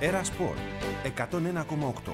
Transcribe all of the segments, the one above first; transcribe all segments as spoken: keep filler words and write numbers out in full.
Έρα Σπορ εκατόν ένα κόμμα οκτώ.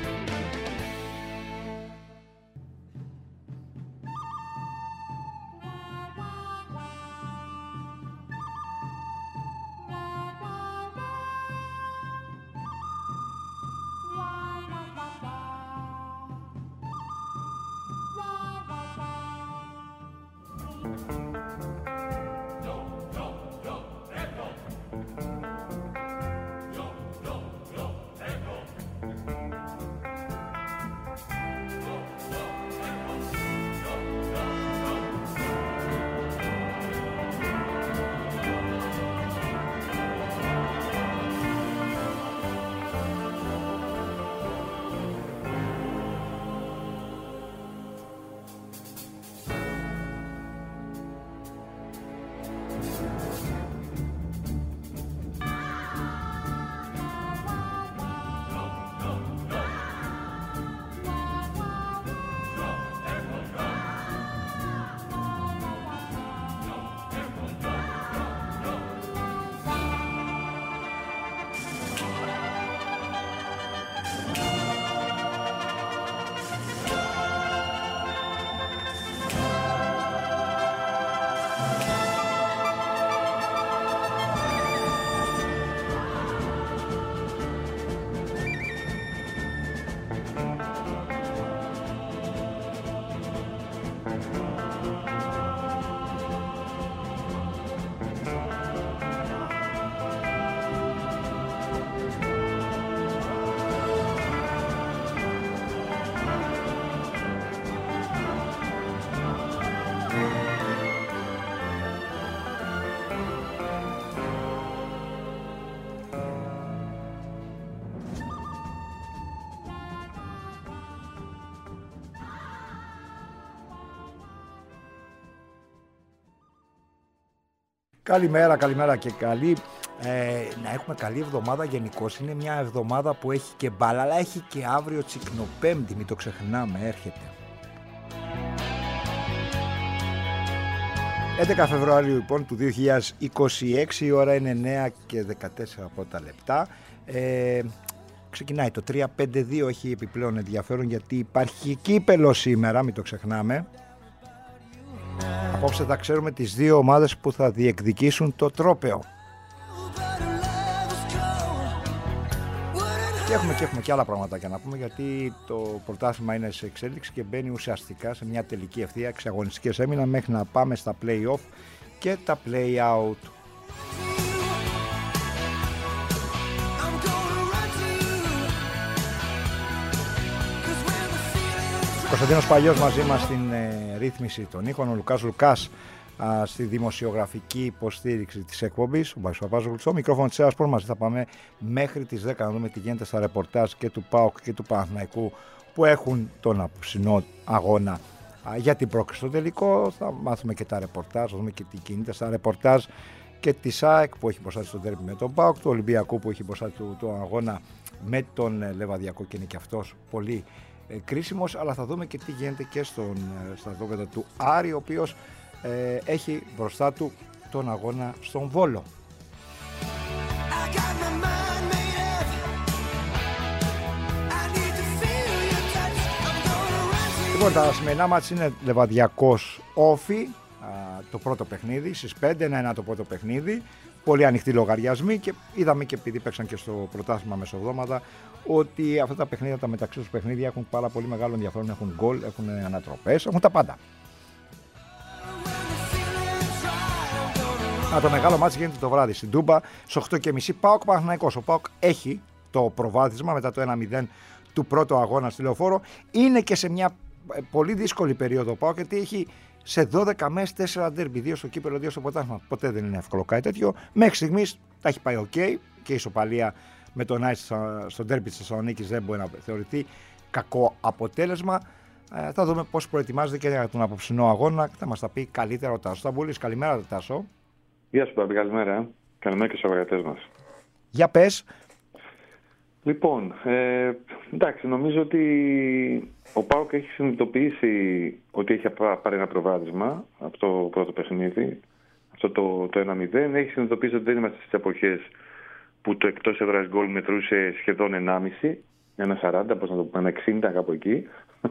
Καλημέρα, καλημέρα και καλή. Ε, να έχουμε καλή εβδομάδα γενικώς. Είναι μια εβδομάδα που έχει και μπάλα, αλλά έχει και αύριο Τσικνοπέμπτη, μην το ξεχνάμε, έρχεται. έντεκα Φεβρουαρίου λοιπόν του δύο χιλιάδες είκοσι έξι, η ώρα είναι εννέα και δεκατέσσερα πρώτα λεπτά. Ε, ξεκινάει το τρία πέντε δύο, έχει επιπλέον ενδιαφέρον γιατί υπάρχει κύπελο σήμερα, μην το ξεχνάμε. Απόψε θα ξέρουμε τις δύο ομάδες που θα διεκδικήσουν το τρόπαιο. Και έχουμε και, έχουμε και άλλα πραγματάκια να πούμε, γιατί το πρωτάθλημα είναι σε εξέλιξη και μπαίνει ουσιαστικά σε μια τελική ευθεία. Εξαγωνιστικές έμειναν μέχρι να πάμε στα play-off και τα play-out. Κωνσταντίνος Παλιός μαζί μας στην ε, ρύθμιση των ήχων, ο Λουκάς Λουκάς α, στη δημοσιογραφική υποστήριξη της εκπομπής, ο Μπάης Παπάζογλους στο μικρόφωνο της Έρας Σπορ. Μαζί θα πάμε μέχρι τις δέκα να δούμε τι γίνεται στα ρεπορτάζ και του ΠΑΟΚ και του Παναθηναϊκού που έχουν τον απόψινό αγώνα α, για την πρόκριση στο τελικό. Θα μάθουμε και τα ρεπορτάζ, θα δούμε και τι γίνεται στα ρεπορτάζ και της ΑΕΚ που έχει μπροστά της το ντέρμπι με τον ΠΑΟΚ, του Ολυμπιακού που έχει μπροστά του τον αγώνα με τον ε, Λεβαδιακό και είναι και αυτός πολύ κρίσιμος, αλλά θα δούμε και τι γίνεται και στον, στα δόκατα του Άρη, ο οποίος ε, έχει μπροστά του τον αγώνα στον Βόλο. Λοιπόν, τα σημερινά μάτς είναι Λεβαδιακός Όφη, το πρώτο παιχνίδι, στις πέντε, ένα ένα το πρώτο παιχνίδι. Πολύ ανοιχτοί λογαριασμοί και είδαμε και επειδή παίξαν και στο πρωτάθλημα μεσοβδόματα ότι αυτά τα παιχνίδια, τα μεταξύ τους παιχνίδια έχουν πάρα πολύ μεγάλο ενδιαφέρον, έχουν γκολ, έχουν ανατροπές, έχουν τα πάντα. Α, το μεγάλο μάτς γίνεται το βράδυ στην Τούμπα στις οκτώ και μισή, ΠΑΟΚ Παναθηναϊκός. Ο ΠΑΟΚ έχει το προβάδισμα μετά το ένα μηδέν του πρώτου αγώνα στη Λεωφόρο. Είναι και σε μια πολύ δύσκολη περίοδο ο ΠΑΟΚ, γιατί έχει σε δώδεκα μες τέσσερα ντέρμπι, δύο στο κύπελλο, δύο στο πρωτάθλημα. Ποτέ δεν είναι εύκολο κάτι τέτοιο. Μέχρι στιγμής τα έχει πάει οκ okay, και η ισοπαλία με τον Άι στο ντέρμπι της Θεσσαλονίκης δεν μπορεί να θεωρηθεί κακό αποτέλεσμα. Ε, θα δούμε πώς προετοιμάζεται και για τον απόψινό αγώνα. Θα μας τα πει καλύτερα ο Τάσος Σταμπούλης. Καλημέρα, Τάσο. Γεια σου, Παμπή, καλημέρα. Καλημέρα και στους αγορητές μας. Για πες. Λοιπόν, ε, εντάξει, νομίζω ότι ο ΠΑΟΚ έχει συνειδητοποιήσει ότι έχει πάρει ένα προβάδισμα από το πρώτο παιχνίδι, αυτό το, το ένα μηδέν. Έχει συνειδητοποιήσει ότι δεν είμαστε στις εποχές που το εκτός έδρας γκολ μετρούσε σχεδόν ενάμιση, ένα σαράντα, πώς να το πούμε, ένα εξήντα κάπου εκεί,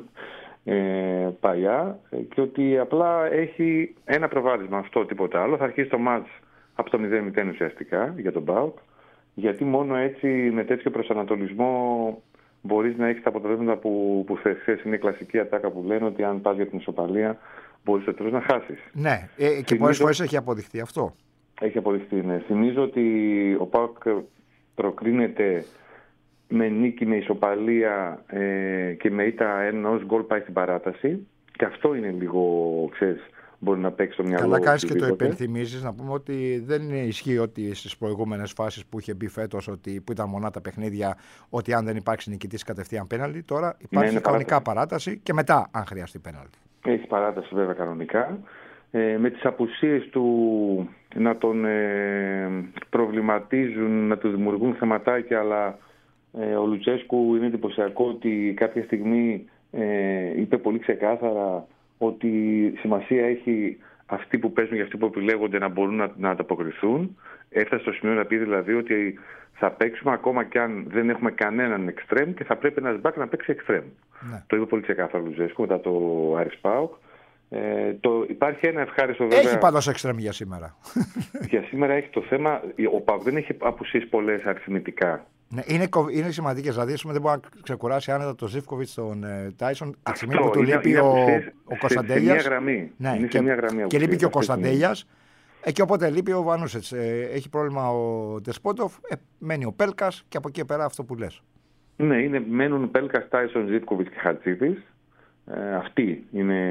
ε, παλιά, και ότι απλά έχει ένα προβάδισμα, αυτό, τίποτα άλλο. Θα αρχίσει το μάτς από το μηδέν μηδέν ουσιαστικά για τον ΠΑΟΚ, γιατί μόνο έτσι με τέτοιο προσανατολισμό μπορείς να έχεις τα αποτελέσματα που, που θες. Είναι η κλασική ατάκα που λένε ότι αν πας για την ισοπαλία μπορείς στο τέλος να χάσεις. Ναι, ε, και Θυμίζω... πολλές φορές έχει αποδειχθεί αυτό. Έχει αποδειχθεί, ναι. Θυμίζω ότι ο ΠΑΟΚ προκρίνεται με νίκη, με ισοπαλία ε, και με ήττα ενός γκολ πάει στην παράταση. Και αυτό είναι λίγο, ξέρεις, μπορεί να παίξει το μυαλό. Καλά κάνεις και το υπενθυμίζεις. Να πούμε ότι δεν ισχύει ότι στις προηγούμενες φάσεις που είχε μπει φέτος, ότι, που ήταν μονά τα παιχνίδια, ότι αν δεν υπάρξει νικητής κατευθείαν πέναλτι, τώρα υπάρχει ναι, κανονικά παράταση. παράταση και μετά αν χρειαστεί πέναλτι. Έχει παράταση βέβαια κανονικά. Ε, με τις απουσίες του να τον ε, προβληματίζουν, να του δημιουργούν θεματάκια, αλλά ε, ο Λουτσέσκου είναι εντυπωσιακό ότι κάποια στιγμή ε, είπε πολύ ξεκάθαρα ότι σημασία έχει αυτοί που παίζουν και αυτοί που επιλέγονται να μπορούν να, να ανταποκριθούν. Έφτασε στο σημείο να πει δηλαδή ότι θα παίξουμε ακόμα και αν δεν έχουμε κανέναν εξτρέμ και θα πρέπει ένας μπακ να παίξει εξτρέμ. Ναι. Το είπε πολύ ξεκάθαρα ο Λουτσέσκου μετά το Άρης ΠΑΟΚ. Ε, το, υπάρχει ένα ευχάριστο βέβαια. Έχει πάντως εξτρέμ για σήμερα. Για σήμερα έχει το θέμα. Ο ΠΑΟΚ δεν έχει απουσίες πολλές αριθμητικά. Ναι, είναι, είναι σημαντικές. Δηλαδή, δεν μπορεί να ξεκουράσει άνετα το Ζίβκοβιτς στον Τάισον τη στιγμή που του λείπει ο, ο Κωνσταντέλιας. Ναι, είναι και, σε μια γραμμή και λείπει και ο Κωνσταντέλιας. Ε, και οπότε λείπει ο Βανούσετς. Ε, έχει πρόβλημα ο Ντεσπότοφ. Ε, μένει ο Πέλκας και από εκεί πέρα αυτό που λες. Ναι, είναι, μένουν Πέλκας, Τάισον, Ζίβκοβιτς και Χατζίδης. Ε, αυτοί είναι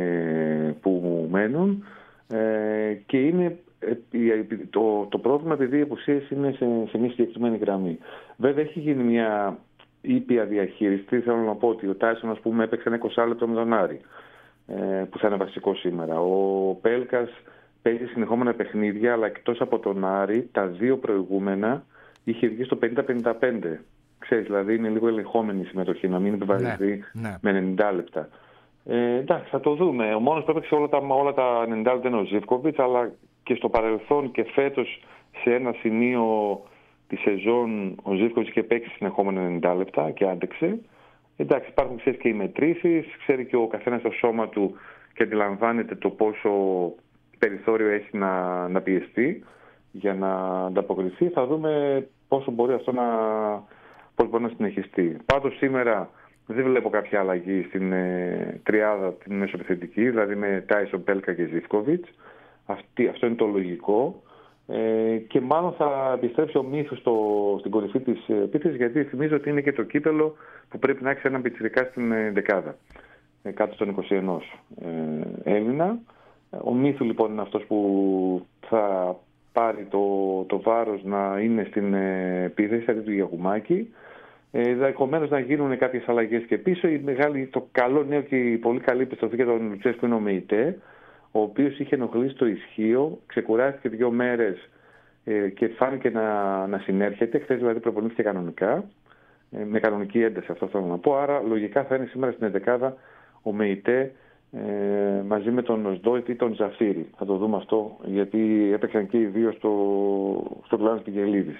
που μένουν. Ε, και είναι. Το, το πρόβλημα επειδή οι απουσίες είναι σε, σε μια συγκεκριμένη γραμμή. Βέβαια έχει γίνει μια ήπια διαχείριση. Θέλω να πω ότι ο Τάισον, ας πούμε, έπαιξε ένα είκοσι λεπτό με τον Άρη, ε, που θα είναι βασικό σήμερα. Ο Πέλκας παίζει συνεχόμενα παιχνίδια, αλλά εκτός από τον Άρη, τα δύο προηγούμενα είχε βγει στο πενήντα πενήντα πέντε. Ξέρεις, δηλαδή είναι λίγο ελεγχόμενη η συμμετοχή, να μην επιβαρυνθεί ναι, ναι. με ενενήντα λεπτά. Ε, εντάξει, θα το δούμε. Ο μόνος που έπαιξε όλα τα, όλα τα ενενήντα λεπτά είναι ο Ζίβκοβιτς, αλλά και στο παρελθόν και φέτος σε ένα σημείο τη σεζόν ο Ζίβκοβιτς είχε παίξει συνεχόμενα ενενήντα λεπτά και άντεξε. Εντάξει, υπάρχουν ξέρεις και οι μετρήσεις, ξέρει και ο καθένας το σώμα του και αντιλαμβάνεται το πόσο περιθώριο έχει να, να πιεστεί για να ανταποκριθεί. Θα δούμε πόσο μπορεί αυτό να, πώς μπορεί να συνεχιστεί. Πάντως σήμερα δεν βλέπω κάποια αλλαγή στην ε, τριάδα την μεσοπιθετική, δηλαδή με Τάισον, Πέλκα και Ζίβκοβιτς. Αυτή, αυτό είναι το λογικό ε, και μάλλον θα επιστρέψει ο Μίθος στο, στην κορυφή της επίθεσης, γιατί θυμίζω ότι είναι και το κύπελο που πρέπει να έχει έναν πιτσιρικά στην ε, δεκάδα ε, κάτω των είκοσι ένα ε, Έλληνα. Ο Μίθου λοιπόν είναι αυτός που θα πάρει το, το βάρος να είναι στην ε, επίθεση αντί του Γιακουμάκη. Ενδεχομένως να γίνουν κάποιες αλλαγές και πίσω. Η μεγάλη, το καλό νέο και η πολύ καλή επιστροφή για τον Λουτσέσκου είναι ο Μεϊτέ, ο οποίος είχε ενοχλήσει το ισχύο, ξεκουράστηκε δύο μέρες ε, και φάνηκε να, να συνέρχεται. Χθες δηλαδή προπονήθηκε κανονικά, ε, με κανονική ένταση, αυτό θέλω να πω. Άρα λογικά θα είναι σήμερα στην ενδεκάδα ο Μεϊτέ ε, μαζί με τον Οσδόιτ ή τον Ζαφίρι. Θα το δούμε αυτό, γιατί έπαιξαν και οι δύο στο, στο πλάνο του Γελίδης.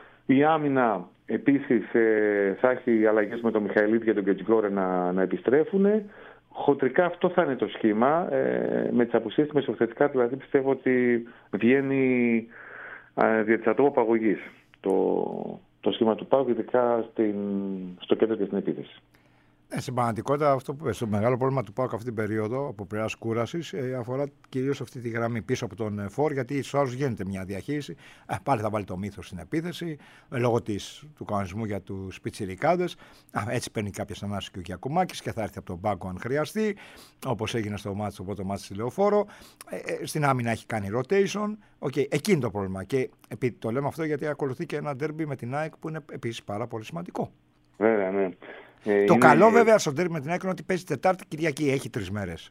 Η άμυνα επίσης ε, θα έχει αλλαγές με τον Μιχαηλίδη και τον Κετζιγκόρε να, να επιστρέφουν. Χοντρικά αυτό θα είναι το σχήμα. Ε, με τις απουσίες μεσοθετικά δηλαδή πιστεύω ότι βγαίνει ε, δια της ατόμου απαγωγής το, το σχήμα του ΠΑΟΚ, ειδικά στην, στο κέντρο και στην επίθεση. Ε, στην πραγματικότητα, αυτό που πες, το μεγάλο πρόβλημα του ΠΑΟΚ αυτή την περίοδο από πλευράς κούρασης ε, αφορά κυρίως αυτή τη γραμμή πίσω από τον ε, Φορ, γιατί στους άλλους γίνεται μια διαχείριση. Ε, πάλι θα βάλει το Μίθος στην επίθεση, ε, λόγω της, του κανονισμού για τους πιτσιρικάδες. Έτσι παίρνει κάποιες ανάσεις και ο Γιακουμάκης και θα έρθει από τον πάγκο αν χρειαστεί, όπως έγινε στο μάτς, το πρώτο μάτς στη Λεωφόρο. Ε, ε, στην άμυνα έχει κάνει rotation. Okay, εκεί είναι το πρόβλημα. Και επειδή το λέμε αυτό, γιατί ακολουθεί και ένα ντέρμπι με την ΑΕΚ που είναι επίσης πάρα πολύ σημαντικό. Βέβαια, ναι. Ε, το είναι... καλό βέβαια στο ντέρμπι με την ΑΕΚ είναι ότι παίζει Τετάρτη Κυριακή, έχει τρεις μέρες.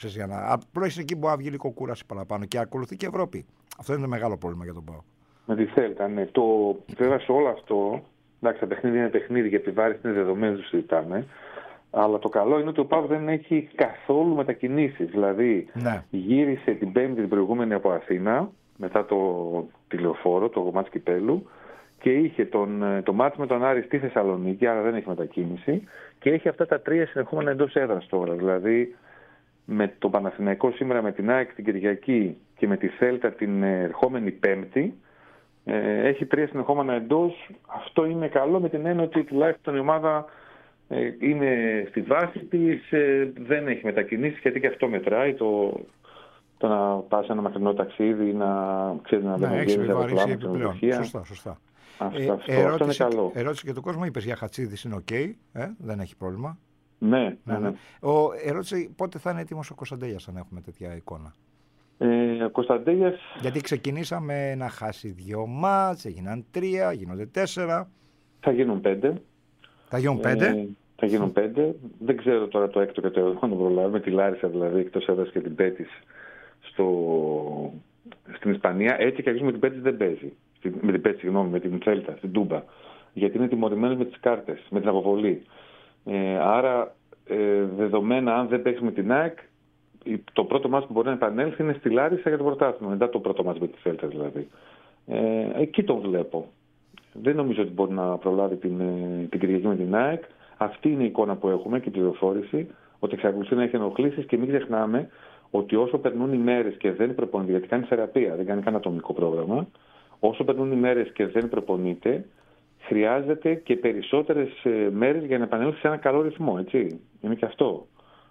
Απλώς εκεί μπορεί να βγει λίγο κούραση παραπάνω και ακολουθεί και Ευρώπη. Αυτό είναι το μεγάλο πρόβλημα για τον ΠΑΟΚ. Με τη Θέλτα, ναι. Το, βέβαια σε όλο αυτό, εντάξει, τα παιχνίδια είναι παιχνίδι και επιβάρηση είναι δεδομένο, το συζητάμε. Αλλά το καλό είναι ότι ο ΠΑΟΚ δεν έχει καθόλου μετακινήσεις. Δηλαδή, ναι. Γύρισε την Πέμπτη την προηγούμενη από Αθήνα, μετά το τηλεοφόρο, το μάτς κυπέλου, και και είχε τον, το μάτς με τον Άρη στη Θεσσαλονίκη, άρα δεν έχει μετακίνηση, και έχει αυτά τα τρία συνεχόμενα εντός έδρας τώρα. Δηλαδή με το Παναθηναϊκό σήμερα, με την ΑΕΚ την Κυριακή και με τη Θέλτα την ερχόμενη Πέμπτη, ε, έχει τρία συνεχόμενα εντός. Αυτό είναι καλό με την έννοια ότι τουλάχιστον η ομάδα ε, είναι στη βάση της, ε, δεν έχει μετακινήσει, γιατί και αυτό μετράει. Το, το να πας ένα μακρινό ταξίδι, να ξέρει να δεν έχει επιβαρύνσει επιπλέον. Σωστά, σωστά. Αυτό, ε, αυτό, ερώτηση, αυτό είναι καλό. Ερώτηση και του κόσμου, είπες για Χατσίδης είναι οκ, okay, ε, δεν έχει πρόβλημα. Ναι, ναι, ναι. Ο, ερώτηση, πότε θα είναι έτοιμος ο Κωνσταντέλιας, αν έχουμε τέτοια εικόνα. Ε, ο Κωνσταντέλιας... Γιατί ξεκινήσαμε να χάσει δύο μάτς, έγιναν τρία, γίνονται τέσσερα. Θα γίνουν πέντε. Θα γίνουν πέντε. Ε, θα γίνουν πέντε. Δεν ξέρω τώρα το έκτο και το έβδομο να το προλάβουμε. Τη Λάρισα δηλαδή, εκτός έδρας και την Πέτης στο... στην Ισπανία. Έτσι και με την Πέτης δεν παίζει. Με την Πέτης, συγγνώμη, με την Θέλτα, στην Τούμπα. Γιατί είναι τιμωρημένος με τις κάρτες, με την αποβολή. Ε, άρα, ε, δεδομένα, αν δεν παίξει με την ΑΕΚ, το πρώτο μάτς που μπορεί να επανέλθει είναι στη Λάρισα για το πρωτάθλημα. Μετά το πρώτο μάτς με τη Θέλτα δηλαδή. Ε, εκεί τον βλέπω. Δεν νομίζω ότι μπορεί να προλάβει την, την Κυριακή με την ΑΕΚ. Αυτή είναι η εικόνα που έχουμε και η πληροφόρηση, ότι εξακολουθεί να έχει ενοχλήσεις, και μην ξεχνάμε ότι όσο περνούν οι μέρες και δεν προπονείται, γιατί κάνει θεραπεία, δεν κάνει κανένα ατομικό πρόγραμμα, όσο περνούν οι μέρες και δεν προπονείται, χρειάζεται και περισσότερες μέρες για να επανέλθει σε ένα καλό ρυθμό. Έτσι. Είναι και αυτό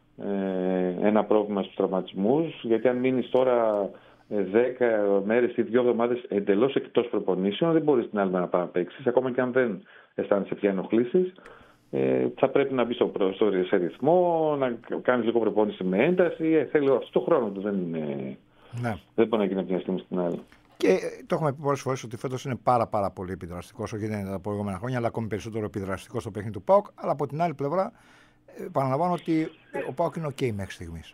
ε, ένα πρόβλημα στους τραυματισμούς, γιατί αν μείνεις τώρα δέκα μέρες ή δύο εβδομάδες εντελώς εκτός προπονήσεων, δεν μπορείς την άλλη μέρα να πάει να παίξεις, ακόμα και αν δεν αισθάνεσαι πια ενοχλήσεις. Ε, θα πρέπει να μπει στο, στο, σε ρυθμό, να κάνεις λίγο προπόνηση με ένταση. Ε, θέλει αυτό το χρόνο του, δεν, είναι, ναι. δεν μπορεί να γίνει από μια στιγμή στην άλλη. Και το έχουμε πει πολλές φορές ότι φέτος είναι πάρα, πάρα πολύ επιδραστικό, όσο γίνεται τα προηγούμενα χρόνια, αλλά ακόμη περισσότερο επιδραστικό στο παιχνίδι του ΠΑΟΚ. Αλλά από την άλλη πλευρά, επαναλαμβάνω ότι ο ΠΑΟΚ είναι OK μέχρι στιγμής.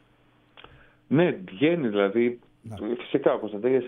Ναι, βγαίνει δηλαδή. Ναι. Φυσικά ο Κωνσταντέλιας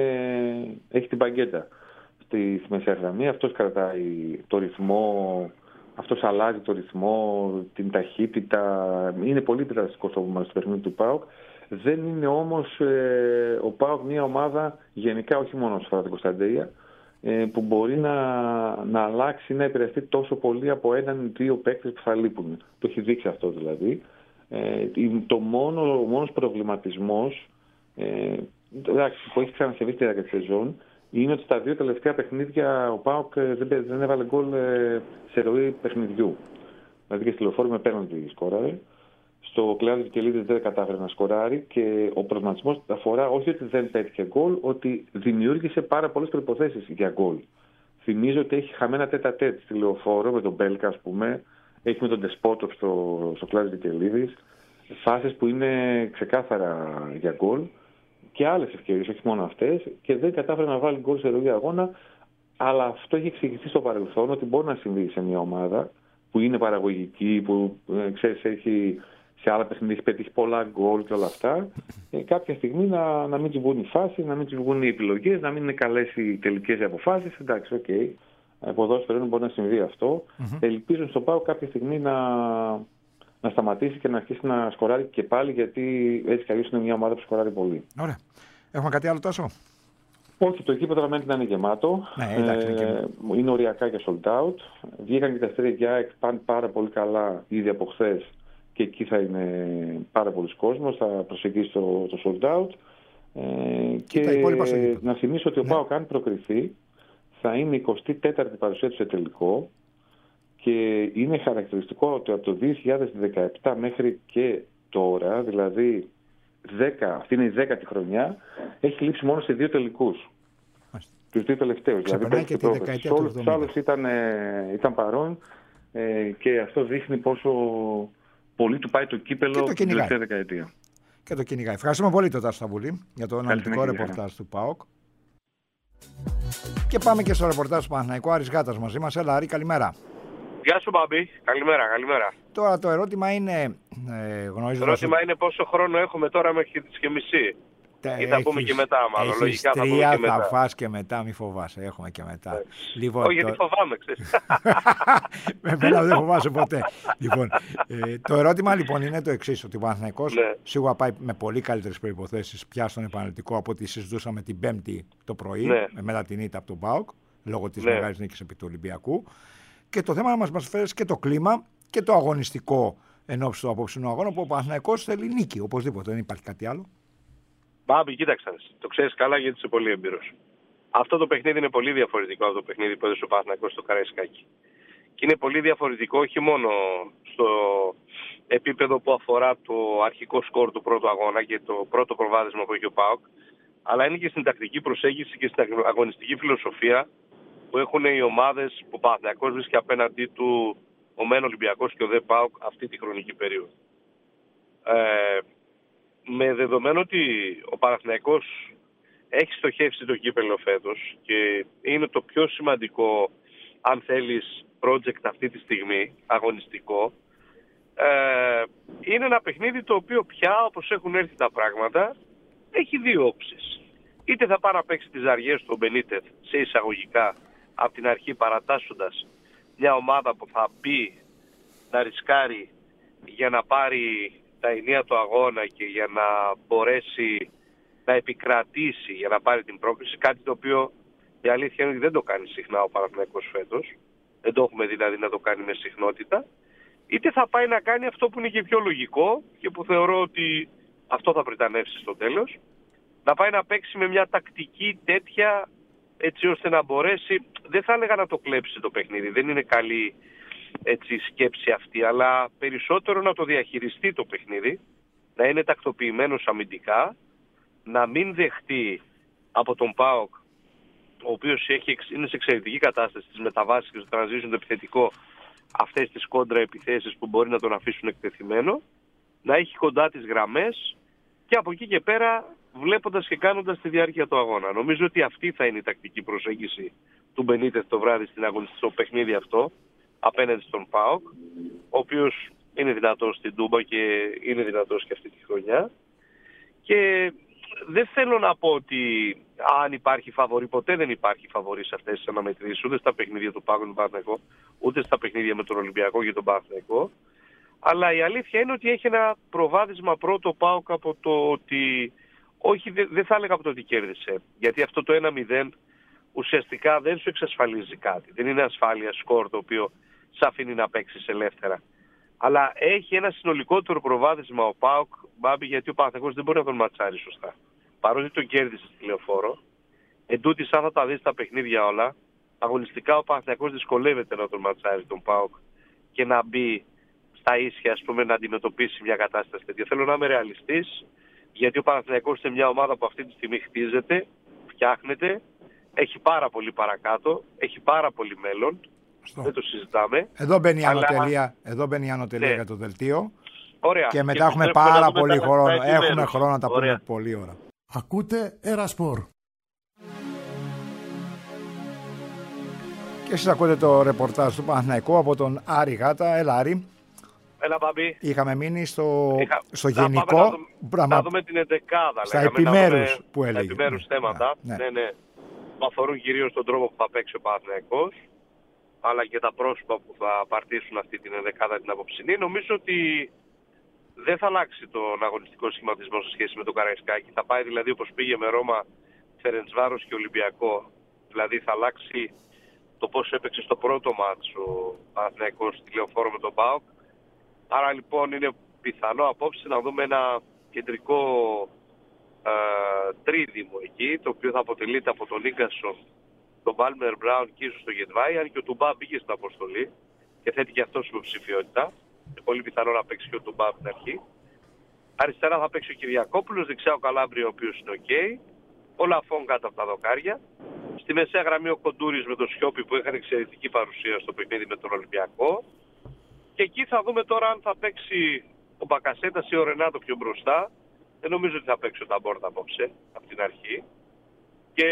έχει την παγκέτα στη μεσαία γραμμή. Αυτός κρατάει το ρυθμό, αυτός αλλάζει το ρυθμό, την ταχύτητα. Είναι πολύ επιδραστικό στο παιχνίδι του ΠΑΟΚ. Δεν είναι όμως ε, ο ΠΑΟΚ μια ομάδα, γενικά όχι μόνο σε αφορά την Κωνσταντέλια, ε, που μπορεί να, να αλλάξει, να επηρεαστεί τόσο πολύ από έναν ή δύο παίκτες που θα λείπουν. Το έχει δείξει αυτό δηλαδή. Ε, το μόνο, ο μόνος προβληματισμός ε, που έχει ξανασυμβεί στη διάρκεια της σεζόν είναι ότι στα δύο τελευταία παιχνίδια ο ΠΑΟΚ δεν, δεν έβαλε γκολ σε ροή παιχνιδιού. Δηλαδή και στη Λεωφόρο με πέναλτι σκόραρε. Στο Κλάδι Βικελίδης δεν κατάφερε να σκοράρει, και ο προβληματισμός αφορά όχι ότι δεν πέτυχε γκολ, ότι δημιούργησε πάρα πολλές προϋποθέσεις για γκολ. Θυμίζω ότι έχει χαμένα τέτα τέτ στη Λεωφόρο με τον Μπέλκα, ας πούμε, έχει με τον Ντεσπότοφ στο, στο Κλάδι Βικελίδης, φάσεις που είναι ξεκάθαρα για γκολ και άλλες ευκαιρίες, όχι μόνο αυτές, και δεν κατάφερε να βάλει γκολ σε ροή αγώνα. Αλλά αυτό έχει εξηγηθεί στο παρελθόν ότι μπορεί να συμβεί σε μια ομάδα που είναι παραγωγική, που ε, ξέρεις, έχει σε άλλα παιχνίδια έχει πετύχει πολλά γκολ και όλα αυτά. Ε, κάποια στιγμή να, να μην του βγουν οι φάσεις, να μην του βγουν οι επιλογές, να μην είναι καλές οι τελικές αποφάσεις. Εντάξει, οκ. Okay. Ποδόσφαιρο μπορεί να συμβεί αυτό. Mm-hmm. Ελπίζω στο ΠΑΟΚ κάποια στιγμή να, να σταματήσει και να αρχίσει να σκοράρει και πάλι, γιατί έτσι κι αλλιώς είναι μια ομάδα που σκοράρει πολύ. Ωραία. Έχουμε κάτι άλλο, Τάσο? Όχι, το γήπεδο μένει να είναι γεμάτο. Ναι, εντάξει, είναι, ε, είναι οριακά για sold out. Βγήκαν και τα αστέρια για ΑΕΚ, πάνε πάρα πολύ καλά ήδη από χθες, και εκεί θα είναι πάρα πολλοί κόσμος, θα προσεγγίσει το, το sold out. Ε, και και να θυμίσω ότι ο ναι. ΠΑΟΚ, αν προκριθεί, θα είναι η εικοστή τέταρτη παρουσία του σε τελικό, και είναι χαρακτηριστικό ότι από το δύο χιλιάδες δεκαεπτά μέχρι και τώρα, δηλαδή δέκα, αυτή είναι η δέκατη χρονιά, έχει λείψει μόνο σε δύο τελικούς. Τους δύο τελευταίους. Δηλαδή, και τη δεκαετία του εβδομήντα. Τους άλλους ήταν, ήταν παρόν, ε, και αυτό δείχνει πόσο πολύ του πάει το κύπελο την τελευταία δεκαετία. Και το κυνηγάει. Ευχαριστούμε πολύ τον Τάσο Σταυρούλη για το αναλυτικό ρεπορτάζ του ΠΑΟΚ. Και πάμε και στο ρεπορτάζ του Παναθηναϊκού. Άρης Γάτας μαζί μας. Έλα, Άρη, καλημέρα. Γεια σου, Μπαμπή. Καλημέρα, καλημέρα. Τώρα το ερώτημα είναι. Ε, το ερώτημα είναι πόσο χρόνο έχουμε τώρα μέχρι τις και μισή. Ή θα πούμε και μετά, μάλλον. Λογικά τρία, θα πούμε και μετά. Θα φας και μετά, μη φοβάσαι. Έχουμε και μετά. Λοιπόν, όχι, το... γιατί φοβάμαι, ξέρεις. Με μένα δεν φοβάσαι ποτέ. Λοιπόν, ε, το ερώτημα λοιπόν είναι το εξής: ότι ο Παναθηναϊκός ναι. σίγουρα πάει με πολύ καλύτερες προϋποθέσεις πια στον επαναλυτικό από ό,τι συζητούσαμε την Πέμπτη το πρωί, ναι. μετά την ήττα από τον ΠΑΟΚ. λόγω της ναι. μεγάλης νίκης επί του Ολυμπιακού. Και το θέμα να μας, μας φέρει και το κλίμα και το αγωνιστικό εν ώψη του απόψινου αγώνα, που ο Παναθηναϊκός θέλει νίκη, οπωσδήποτε, δεν υπάρχει κάτι άλλο. Μπάμπη, κοίταξε, το ξέρεις καλά γιατί είσαι πολύ έμπειρος. Αυτό το παιχνίδι είναι πολύ διαφορετικό από το παιχνίδι που έδωσε ο Παναθηναϊκός στο Καραϊσκάκι. Και είναι πολύ διαφορετικό όχι μόνο στο επίπεδο που αφορά το αρχικό σκορ του πρώτου αγώνα και το πρώτο προβάδισμα που έχει ο ΠΑΟΚ, αλλά είναι και στην τακτική προσέγγιση και στην αγωνιστική φιλοσοφία που έχουν οι ομάδες που ο Παναθηναϊκός βρίσκει απέναντί του, ο ΜΕΝ Ολυμπιακός και ο ΔΕ ΠΑΟΚ, αυτή τη χρονική περίοδο. Ε, με δεδομένο ότι ο Παναθηναϊκός έχει στοχεύσει το κύπελλο φέτος και είναι το πιο σημαντικό, αν θέλεις, project αυτή τη στιγμή, αγωνιστικό, ε, είναι ένα παιχνίδι το οποίο πια, όπως έχουν έρθει τα πράγματα, έχει δύο όψεις. Είτε θα πάει να παίξει τις αργίες του Μπενίτεθ σε εισαγωγικά από την αρχή, παρατάσσοντας μια ομάδα που θα μπει να ρισκάρει για να πάρει τα ενία του αγώνα και για να μπορέσει να επικρατήσει, για να πάρει την πρόκληση, κάτι το οποίο η αλήθεια είναι ότι δεν το κάνει συχνά ο Παναθηναϊκός φέτος, δεν το έχουμε δηλαδή να το κάνει με συχνότητα, είτε θα πάει να κάνει αυτό που είναι και πιο λογικό και που θεωρώ ότι αυτό θα πριτανεύσει στο τέλος, να πάει να παίξει με μια τακτική τέτοια, έτσι ώστε να μπορέσει, δεν θα έλεγα να το κλέψει το παιχνίδι, δεν είναι καλή έτσι σκέψη αυτή, αλλά περισσότερο να το διαχειριστεί το παιχνίδι, να είναι τακτοποιημένος αμυντικά, να μην δεχτεί από τον ΠΑΟΚ, ο οποίος έχει, είναι σε εξαιρετική κατάσταση στις μεταβάσεις και στο transition το επιθετικό, αυτές τις κόντρα επιθέσεις που μπορεί να τον αφήσουν εκτεθειμένο, να έχει κοντά τις γραμμές και από εκεί και πέρα βλέποντας και κάνοντας τη διάρκεια του αγώνα. Νομίζω ότι αυτή θα είναι η τακτική προσέγγιση του Μπενίτεθ το βράδυ στην αγωνιστική, στο παιχνίδι αυτό, απέναντι στον ΠΑΟΚ, ο οποίος είναι δυνατός στην Τούμπα και είναι δυνατός και αυτή τη χρονιά. Και δεν θέλω να πω ότι αν υπάρχει φαβορί, ποτέ δεν υπάρχει φαβορί σε αυτές τις αναμετρήσεις, ούτε στα παιχνίδια του ΠΑΟΚ με τον Παναθηναϊκό, ούτε στα παιχνίδια με τον Ολυμπιακό και τον Παναθηναϊκό. Αλλά η αλήθεια είναι ότι έχει ένα προβάδισμα πρώτο ΠΑΟΚ από το ότι, όχι δεν δε θα έλεγα από το ότι κέρδισε, γιατί αυτό το ένα μηδέν ουσιαστικά δεν σου εξασφαλίζει κάτι. Δεν είναι ασφάλεια σκορ το οποίο σ' αφήνει να παίξεις ελεύθερα. Αλλά έχει ένα συνολικότερο προβάδισμα ο ΠΑΟΚ, Μπάμπη, γιατί ο Παναθηναϊκός δεν μπορεί να τον ματσάρει σωστά. Παρότι τον κέρδισε στη Λεωφόρο, εντούτοις αν θα τα δεις τα παιχνίδια όλα, αγωνιστικά ο Παναθηναϊκός δυσκολεύεται να τον ματσάρει τον ΠΑΟΚ και να μπει στα ίσια, ας πούμε, να αντιμετωπίσει μια κατάσταση τέτοια. Θέλω να είμαι ρεαλιστής, γιατί ο Παναθηναϊκός είναι μια ομάδα που αυτή τη στιγμή χτίζεται, φτιάχνεται, έχει πάρα πολύ παρακάτω, έχει πάρα πολύ μέλλον. Αυτό. Δεν το συζητάμε. Εδώ μπαίνει η ανωτελεία, εδώ μπαίνει η ανωτελεία ναι. για το δελτίο. Ωραία. Και μετά και έχουμε πάρα πολύ χρόνο. Έχουμε χρόνο να τα πούμε πολύ ώρα. Ακούτε Ερασπορ. Και εσείς ακούτε το ρεπορτάζ του Παναθηναϊκού από τον Άρη Γάτα. Έλα Άρη. Έλα Μπαμπή. Είχαμε μείνει στο, Είχα... στο γενικό. Να δούμε, πράγμα... να δούμε την εντεκάδα. Στα επιμέρους δούμε, που έλεγε. Στα επιμέρους ναι. θέματα. Ναι. Ναι, ναι. Που αφορούν κυρίως τον τρόπο που θα παίξει ο Παναθηναϊκός, αλλά και τα πρόσωπα που θα παρτίσουν αυτή την ενδεκάδα την απόψινή. Νομίζω ότι δεν θα αλλάξει τον αγωνιστικό σχηματισμό σε σχέση με το Καραϊσκάκι. Θα πάει δηλαδή όπως πήγε με Ρώμα, Φερεντσβάρος και Ολυμπιακό. Δηλαδή θα αλλάξει το πώς έπαιξε στο πρώτο μάτς ο Παναθηναϊκός στη Λεωφόρο με τον ΠΑΟΚ. Άρα λοιπόν είναι πιθανό απόψε να δούμε ένα κεντρικό ε, τρίδημο εκεί, το οποίο θα αποτελείται από τον Ίγκασον, τον Πάλμερ Μπράουν και ίσως τον Γετβάη, αν και ο Τουμπά μπήκε στην αποστολή και θέτει και αυτός υποψηφιότητα. Είναι πολύ πιθανό να παίξει και ο Τουμπά από την αρχή. Αριστερά θα παίξει ο Κυριακόπουλος, δεξιά ο Καλάμπριο, ο οποίος είναι οκ. Okay. Ο Λαφόν κάτω από τα δοκάρια. Στη μεσαία γραμμή ο Κοντούρης με τον Σιώπη που είχαν εξαιρετική παρουσία στο παιχνίδι με τον Ολυμπιακό. Και εκεί θα δούμε τώρα αν θα παίξει ο Μπακασέτας ή ο Ρενάτο πιο μπροστά. Δεν νομίζω ότι θα παίξει ο Ταμπόρτα απόψε από την αρχή. Και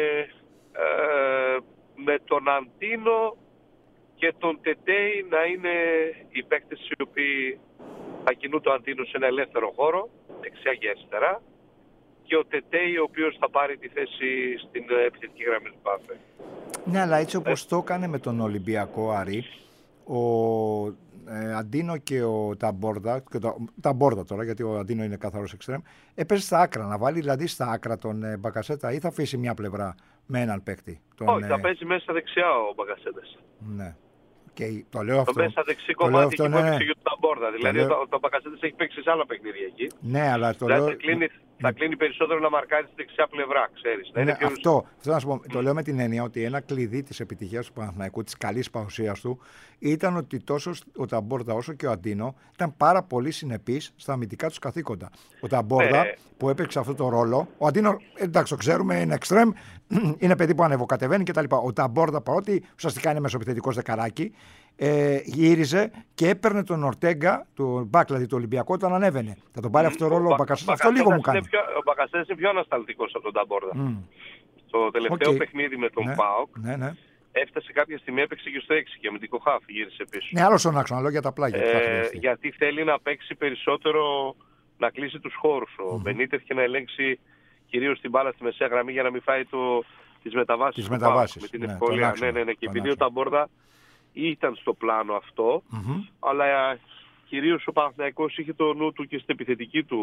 ε, με τον Αντίνο και τον Τετέι να είναι οι παίκτες οι οποίοι θα κινούν το Αντίνο σε ένα ελεύθερο χώρο, δεξιά και αριστερά, και ο Τετέι ο οποίος θα πάρει τη θέση στην επιθετική γραμμή του Πάφε. Ναι, αλλά έτσι όπως ε. το έκανε με τον Ολυμπιακό Άρη, ο ε, Αντίνο και ο Ταμπόρτα, και το, Ταμπόρτα τώρα, γιατί ο Αντίνο είναι καθαρός εξτρέμ, έπαιζε στα άκρα, να βάλει δηλαδή στα άκρα τον ε, Μπακασέτα, ή θα αφήσει μια πλευρά με έναν παίκτη. Τον, Όχι, ε... θα παίζει μέσα δεξιά ο Μπακασέτας. Ναι. Και το λέω αυτό. Το μέσα δεξί κομμάτι εκεί που έπαιξε για τον Ταμπόρδα. Δηλαδή λέω... ο, ο Μπακασέτας έχει παίξει σε άλλα παιχνίδια εκεί. Ναι, αλλά το δηλαδή, λέω... θα, κλείνει, θα κλείνει περισσότερο να μαρκάρει στη δεξιά πλευρά, ξέρεις. Ναι, πιο... αυτό. Αυτό να σου πω, το λέω με την έννοια ότι ένα κλειδί της επιτυχίας του Παναθηναϊκού, της καλής παρουσίας του, ήταν ότι τόσο ο Ταμπόρδα όσο και ο Αντίνο ήταν πάρα πολύ συνεπείς στα αμυντικά τους καθήκοντα. Ο Ταμπόρδα ε... που έπαιξε αυτό το ρόλο, ο Αντίνο, εντάξει, το ξέρουμε, είναι εξτρέμ, είναι παιδί που ανεβοκατεβαίνει κτλ. Ο Ταμπόρδα, παρότι ουσιαστικά είναι μεσοεπιθετικός δεκαράκι, ε, γύριζε και έπαιρνε τον Ορτέγκα, τον μπακ δηλαδή του Ολυμπιακού, όταν ανέβαινε. Θα τον πάρει mm, αυτό το ρόλο ο, ο Μπακασέτας. Αυτό λίγο μου κάνει. Πιο, ο Μπακασέτας είναι πιο ανασταλτικός από τον Ταμπόρδα. Mm. Στο τελευταίο okay. παιχνίδι με τον ναι, ΠΑΟΚ ναι, ναι. έφτασε κάποια στιγμή, έπαιξε και στο έξι και με την Κοχάφ γύρισε πίσω. Ναι, άλλο στον άξονα, λέω για τα πλάγια. Ε, γιατί θέλει να παίξει περισσότερο, να κλείσει τους χώρους. Ο mm-hmm. Μπενίτεθ και να ελέγξει κυρίως την μπάλα στη μεσαία γραμμή για να μην φάει το, τις μεταβάσεις. Τις μεταβάσεις. Με την ναι, ευκολία. Ναι, ναι, ναι. Και επειδή ο Ταμπόρδα ήταν στο πλάνο αυτό, mm-hmm. αλλά κυρίως ο Παναθηναϊκός είχε το νου του και στην επιθετική του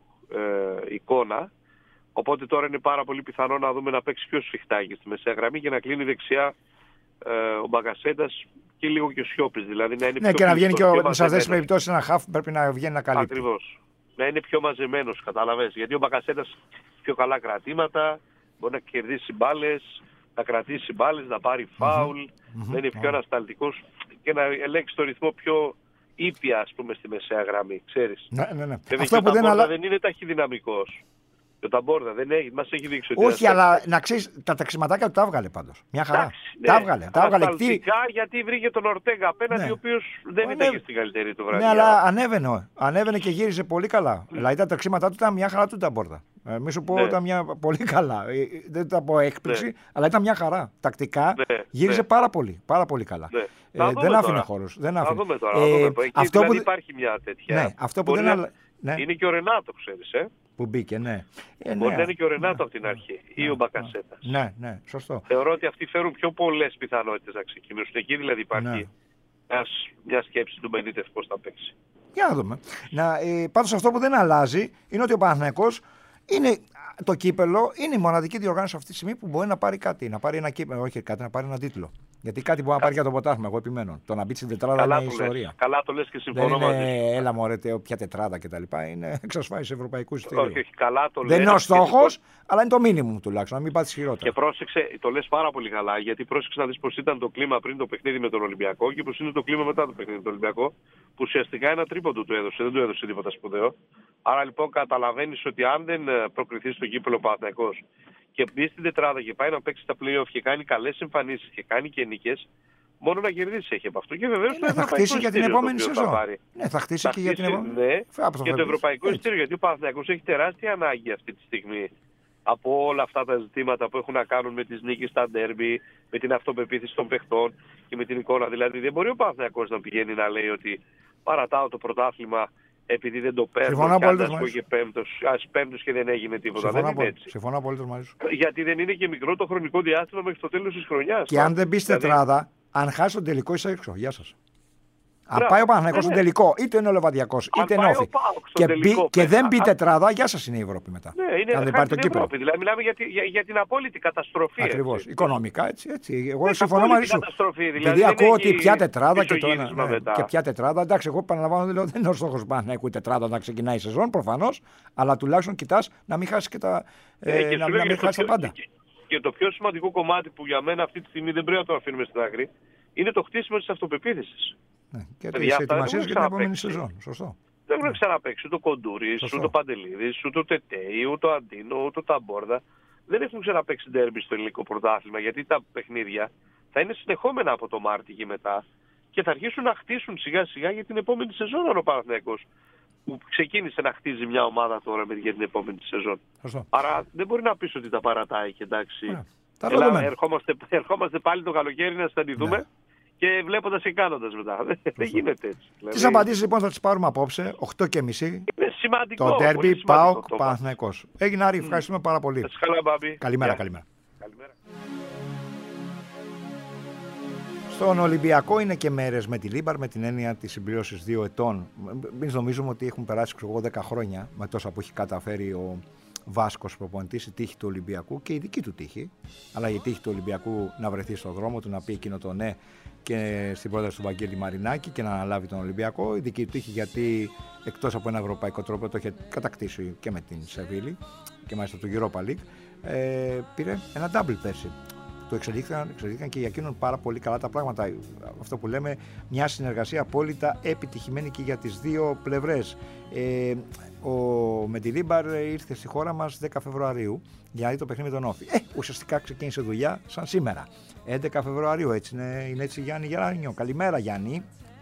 ε, εικόνα. Οπότε τώρα είναι πάρα πολύ πιθανό να δούμε να παίξει πιο σφιχτά και στη μεσαία γραμμή και να κλείνει δεξιά ε, ο Μπακασέτας και λίγο και ο Σιώπης. Δηλαδή να είναι ναι, πιο και να βγαίνει και ο, σε αυτές τις περιπτώσεις ένα χαφ πρέπει να βγαίνει να καλύπτει. Ακριβώς. Να είναι πιο μαζεμένος, καταλαβαίνεις. Γιατί ο Μπακασέτας πιο καλά κρατήματα, μπορεί να κερδίσει μπάλες, να κρατήσει μπάλες, να πάρει φάουλ, mm-hmm. να είναι πιο mm-hmm. ανασταλτικός και να ελέγξει το ρυθμό πιο ήπια, ας πούμε, στη μεσαία γραμμή, ξέρεις. Ναι, ναι, ναι. Αυτό που δεν, αλλά... δεν είναι ταχυδυναμικός. Και ο Ταμπόρδα δεν έχει, μας έχει δείξει ότι... Όχι, αλλά να ξέρεις, τα ταξιματάκια του τα έβγαλε πάντως. Μια χαρά. Εντάξει, ναι. Τα έβγαλε. Τα έβγαλε. Γιατί βρήκε τον Ορτέγκα απέναντι, ναι. ο οποίος δεν Ανέβη... ήταν στην καλύτερη του βραδιά. Ναι, αλλά ανέβαινε. Ανέβαινε και γύριζε πολύ καλά. Mm. Δηλαδή τα ταξίματά του ήταν μια χαρά του Ταμπόρδα. Ε, μη σου πω, ναι. ήταν μια πολύ καλά. Ε, δεν τα πω έκπληξη, ναι. αλλά ήταν μια χαρά. Τακτικά ναι. γύριζε ναι. πάρα πολύ. Πάρα πολύ καλά. Ναι. Ε, δεν άφηνε χώρους. Δεν άφηνε. Θα δούμε τώρα. Ε, Εκεί αυτό δηλαδή που... υπάρχει μια τέτοια. Ναι, αυτό που δεν να... ναι. Είναι και ο Ρενάτο, ξέρεις, ε. Που μπήκε, ναι. Ε, Μπορεί ναι. να είναι και ο Ρενάτο ναι. από την αρχή ναι. ή ο Μπακασέτας. Ναι, ναι, σωστό. Θεωρώ ότι αυτοί φέρουν πιο πολλές πιθανότητες να ξεκινήσουν. Εκεί δηλαδή υπάρχει ναι. μια σκέψη του Μπενίτεθ πώς θα παίξει. Για να δούμε. Να, ε, πάντως αυτό που δεν αλλάζει είναι ότι ο Παναθηναϊκός είναι το κύπελο, είναι η μοναδική διοργάνωση αυτή τη στιγμή που μπορεί να πάρει κάτι. Να πάρει ένα κύπελο, όχι κάτι, να πάρει έναν τίτλο. Γιατί κάτι μπορεί να πάρει για το ποτάθλημα, εγώ επιμένω. Το να μπει στην τετράδα καλά είναι ιστορία. Καλά το λες και συμφωνώ μαζί. Δεν είναι, έλα μωρέ, ποια τετράδα κτλ. Είναι εξασφάλιση ευρωπαϊκού εισιτηρίου. Όχι, όχι, καλά το λες. Δεν είναι ο στόχος, αλλά είναι το μήνυμο τουλάχιστον, να μην πάτε χειρότερα. Και πρόσεξε, το λες πάρα πολύ καλά, γιατί πρόσεξε να δεις πώς ήταν το κλίμα πριν το παιχνίδι με τον Ολυμπιακό και πώς είναι το κλίμα μετά το παιχνίδι με τον Ολυμπιακό, που ουσιαστικά ένα τρίποντο του έδωσε, δεν του έδωσε τίποτα σπουδαίο. Άρα λοιπόν καταλαβαίνεις ότι αν δεν προκριθεί στο κύπελο Παναθηναϊκός και μπει στην τετράδα και πάει να παίξει τα play-off και κάνει καλές εμφανίσεις και κάνει και νίκες, μόνο να κερδίσει έχει από αυτό. Και βεβαίως ε, ναι, θα χτίσει για την επόμενη σεζόν. Ναι, θα χτίσει και για την επόμενη. Ναι, και το ευρωπαϊκό εισιτήριο, γιατί ο Παναθηναϊκός έχει τεράστια ανάγκη αυτή τη στιγμή από όλα αυτά τα ζητήματα που έχουν να κάνουν με τις νίκες στα ντέρμπι, με την αυτοπεποίθηση των παιχτών και με την εικόνα. Δηλαδή δεν μπορεί ο Παναθηναϊκός να πηγαίνει να λέει ότι παρατάω το πρωτάθλημα επειδή δεν το παίρνω και αν και πέμπτος, ας πέμπτος και δεν έγινε τίποτα. Συμφωνώ δεν είναι έτσι. Συμφωνώ απολύτως μαζί σου. Γιατί δεν είναι και μικρό το χρονικό διάστημα μέχρι το τέλος της χρονιάς. Και αν δεν μπει δηλαδή... τετράδα, αν χάσει τον τελικό είσαι έξω. Γεια σας. Αν πάει ο Παναθηναϊκός στον τελικό, είτε είναι ο Λεβαδιακός, είτε είναι όφη. Και, τελικό, και δεν μπει τετράδα, γεια σας είναι η Ευρώπη μετά. Ναι, είναι αν δεν πάρει το κύπελλο. Δηλαδή μιλάμε για, για, για την απόλυτη καταστροφή. Ακριβώς. Οικονομικά έτσι. έτσι. Εγώ συμφωνώ μαζί σου. Δηλαδή, δηλαδή ακούω ότι πια τετράδα και το ένα. Ναι, και πια τετράδα. Εντάξει, εγώ επαναλαμβάνω λέω, δεν είναι ο στόχος του Παναθηναϊκού τετράδα να ξεκινάει η σεζόν προφανώς, αλλά τουλάχιστον κοιτάς να μην χάσει και τα πάντα. Και το πιο σημαντικό κομμάτι που για μένα αυτή τη στιγμή δεν πρέπει να το αφήνουμε στην άκρη είναι το χτίσιμο της αυτοπεποίθησης. Ναι, και τις ετοιμασίες για την επόμενη σεζόν. Σωστό. Δεν έχουν ξαναπαίξει ούτε ο Κοντούρης, ούτε ο Παντελίδης, ούτε ο Τετέι, ούτε ο Αντίνο, ούτε ο Ταμπόρδα. Δεν έχουν ξαναπαίξει ντέρμπι στο ελληνικό πρωτάθλημα, γιατί τα παιχνίδια θα είναι συνεχόμενα από το Μάρτι και μετά και θα αρχίσουν να χτίσουν σιγά σιγά για την επόμενη σεζόν ο Παναθηναϊκός, που ξεκίνησε να χτίζει μια ομάδα τώρα για την επόμενη σεζόν. Σωστό. Άρα δεν μπορεί να πεις ότι τα παρατάει και εντάξει. Ναι. Έλα, ερχόμαστε, ερχόμαστε πάλι το καλοκαίρι να στανιδούμε. Ναι. Και βλέποντας και κάνοντας μετά. Δεν γίνεται έτσι. Δηλαδή... Τις απαντήσεις λοιπόν θα τις πάρουμε απόψε, οκτώ και μισή. Είναι σημαντικό. Το ντέρμπι ΠΑΟΚ Παναθηναϊκός. Έγινε Άρη, ευχαριστούμε πάρα πολύ. Καλά, Μπάμπη. Καλημέρα, καλημέρα. καλημέρα. Στον Ολυμπιακό είναι και μέρες με τη Λίμπαρ με την έννοια της συμπλήρωσης δύο ετών. Μην νομίζουμε ότι έχουν περάσει ξέρω, δέκα χρόνια με τόσα που έχει καταφέρει ο Βάσκος προπονητής, η τύχη του Ολυμπιακού και η δική του τύχη. Αλλά η τύχη του Ολυμπιακού να βρεθεί στον δρόμο του, να πει εκείνο το ναι και στην πρόταση του Βαγγέλη Μαρινάκη και να αναλάβει τον Ολυμπιακό. Η δική του τύχη γιατί εκτός από ένα ευρωπαϊκό τρόπο το είχε κατακτήσει και με την Σεβίλη και μάλιστα του Europa League. Ε, πήρε ένα double πέρσι. Το εξελίχθηκαν, εξελίχθηκαν και για εκείνον πάρα πολύ καλά τα πράγματα. Αυτό που λέμε, μια συνεργασία απόλυτα επιτυχημένη και για τις δύο πλευρές. Ε, ο Μεντιλίμπαρ ήρθε στη χώρα μας δέκα Φεβρουαρίου για να δει το παιχνίδι με τον Όφη. Ε, ουσιαστικά ξεκίνησε δουλειά σαν σήμερα. έντεκα Φεβρουαρίου, έτσι είναι, είναι έτσι Γιάννη Γεράνιο. Καλημέρα Γιάννη.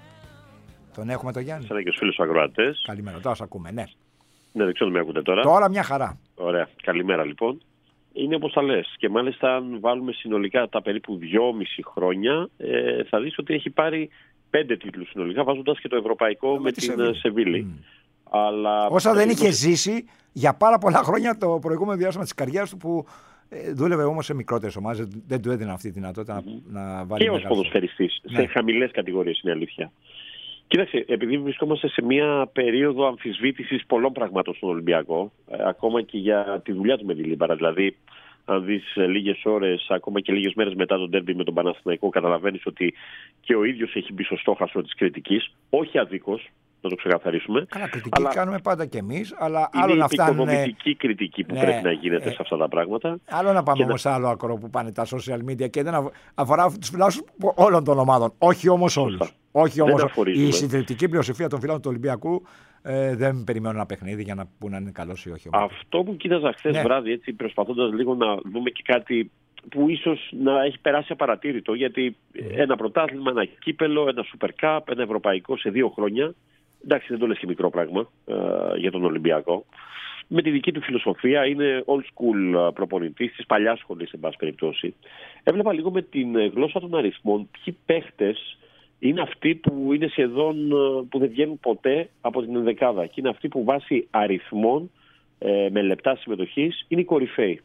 Τον έχουμε τον Γιάννη. Σαν και στους φίλους ακροατές. Καλημέρα, τώρα σας ακούμε, ναι. Ναι, δεν ξέρω αν με ακούτε τώρα. Τώρα μια χαρά. Ωραία, καλημέρα λοιπόν. Είναι όπως τα λες. Και μάλιστα, αν βάλουμε συνολικά τα περίπου δυόμιση χρόνια, ε, θα δεις ότι έχει πάρει πέντε τίτλους συνολικά, βάζοντας και το ευρωπαϊκό με, με την Σεβίλη. Σεβίλη. Mm. Αλλά... Όσα δεν είχε ζήσει για πάρα πολλά χρόνια το προηγούμενο διάστημα της καριέρας του, που ε, δούλευε όμως σε μικρότερες ομάδες, δεν του έδιναν αυτή τη δυνατότητα mm. να, να βάλει. Και ως ποδοσφαιριστής, ναι. σε χαμηλές κατηγορίες είναι αλήθεια. Κοίταξε, επειδή βρισκόμαστε σε μια περίοδο αμφισβήτησης πολλών πραγμάτων στον Ολυμπιακό, ε, ακόμα και για τη δουλειά του Μεντιλίμπαρα, δηλαδή αν δεις ε, λίγες ώρες, ακόμα και λίγες μέρες μετά τον ντέρμπι με τον Παναθηναϊκό, καταλαβαίνεις ότι και ο ίδιος έχει μπει στο στόχαστρο της κριτικής, όχι αδίκως, να το ξεκαθαρίσουμε. Καλά, κριτική αλλά κάνουμε πάντα κι εμείς, αλλά άλλο να φτάνουν. Είναι η οικονομική κριτική που ναι, πρέπει να γίνεται ε, σε αυτά τα πράγματα. Άλλο να πάμε όμως σε άλλο άκρο που πάνε τα social media και δεν αφορά τους φιλάθλους όλων των ομάδων, όχι όμως όλους. Όχι όμως. Η συντριπτική πλειοψηφία των φιλάθλων του Ολυμπιακού ε, δεν περιμένουν ένα παιχνίδι για να πούνε αν είναι καλός ή όχι. Όμως. Αυτό που κοίταζα χθες ναι. βράδυ, έτσι, προσπαθώντας λίγο να δούμε και κάτι που ίσως να έχει περάσει απαρατήρητο, γιατί mm. ένα πρωτάθλημα, ένα κύπελο, ένα Super Cup, ένα ευρωπαϊκό σε δύο χρόνια. Εντάξει, δεν το λες και μικρό πράγμα ε, για τον Ολυμπιακό. Με τη δική του φιλοσοφία, είναι old school προπονητής της παλιάς σχολής, σε πάση περιπτώσει. Έβλεπα λίγο με την γλώσσα των αριθμών ποιοι παίχτες είναι αυτοί που είναι σχεδόν που δεν βγαίνουν ποτέ από την ενδεκάδα. Και είναι αυτοί που βάσει αριθμών ε, με λεπτά συμμετοχής είναι οι κορυφαίοι.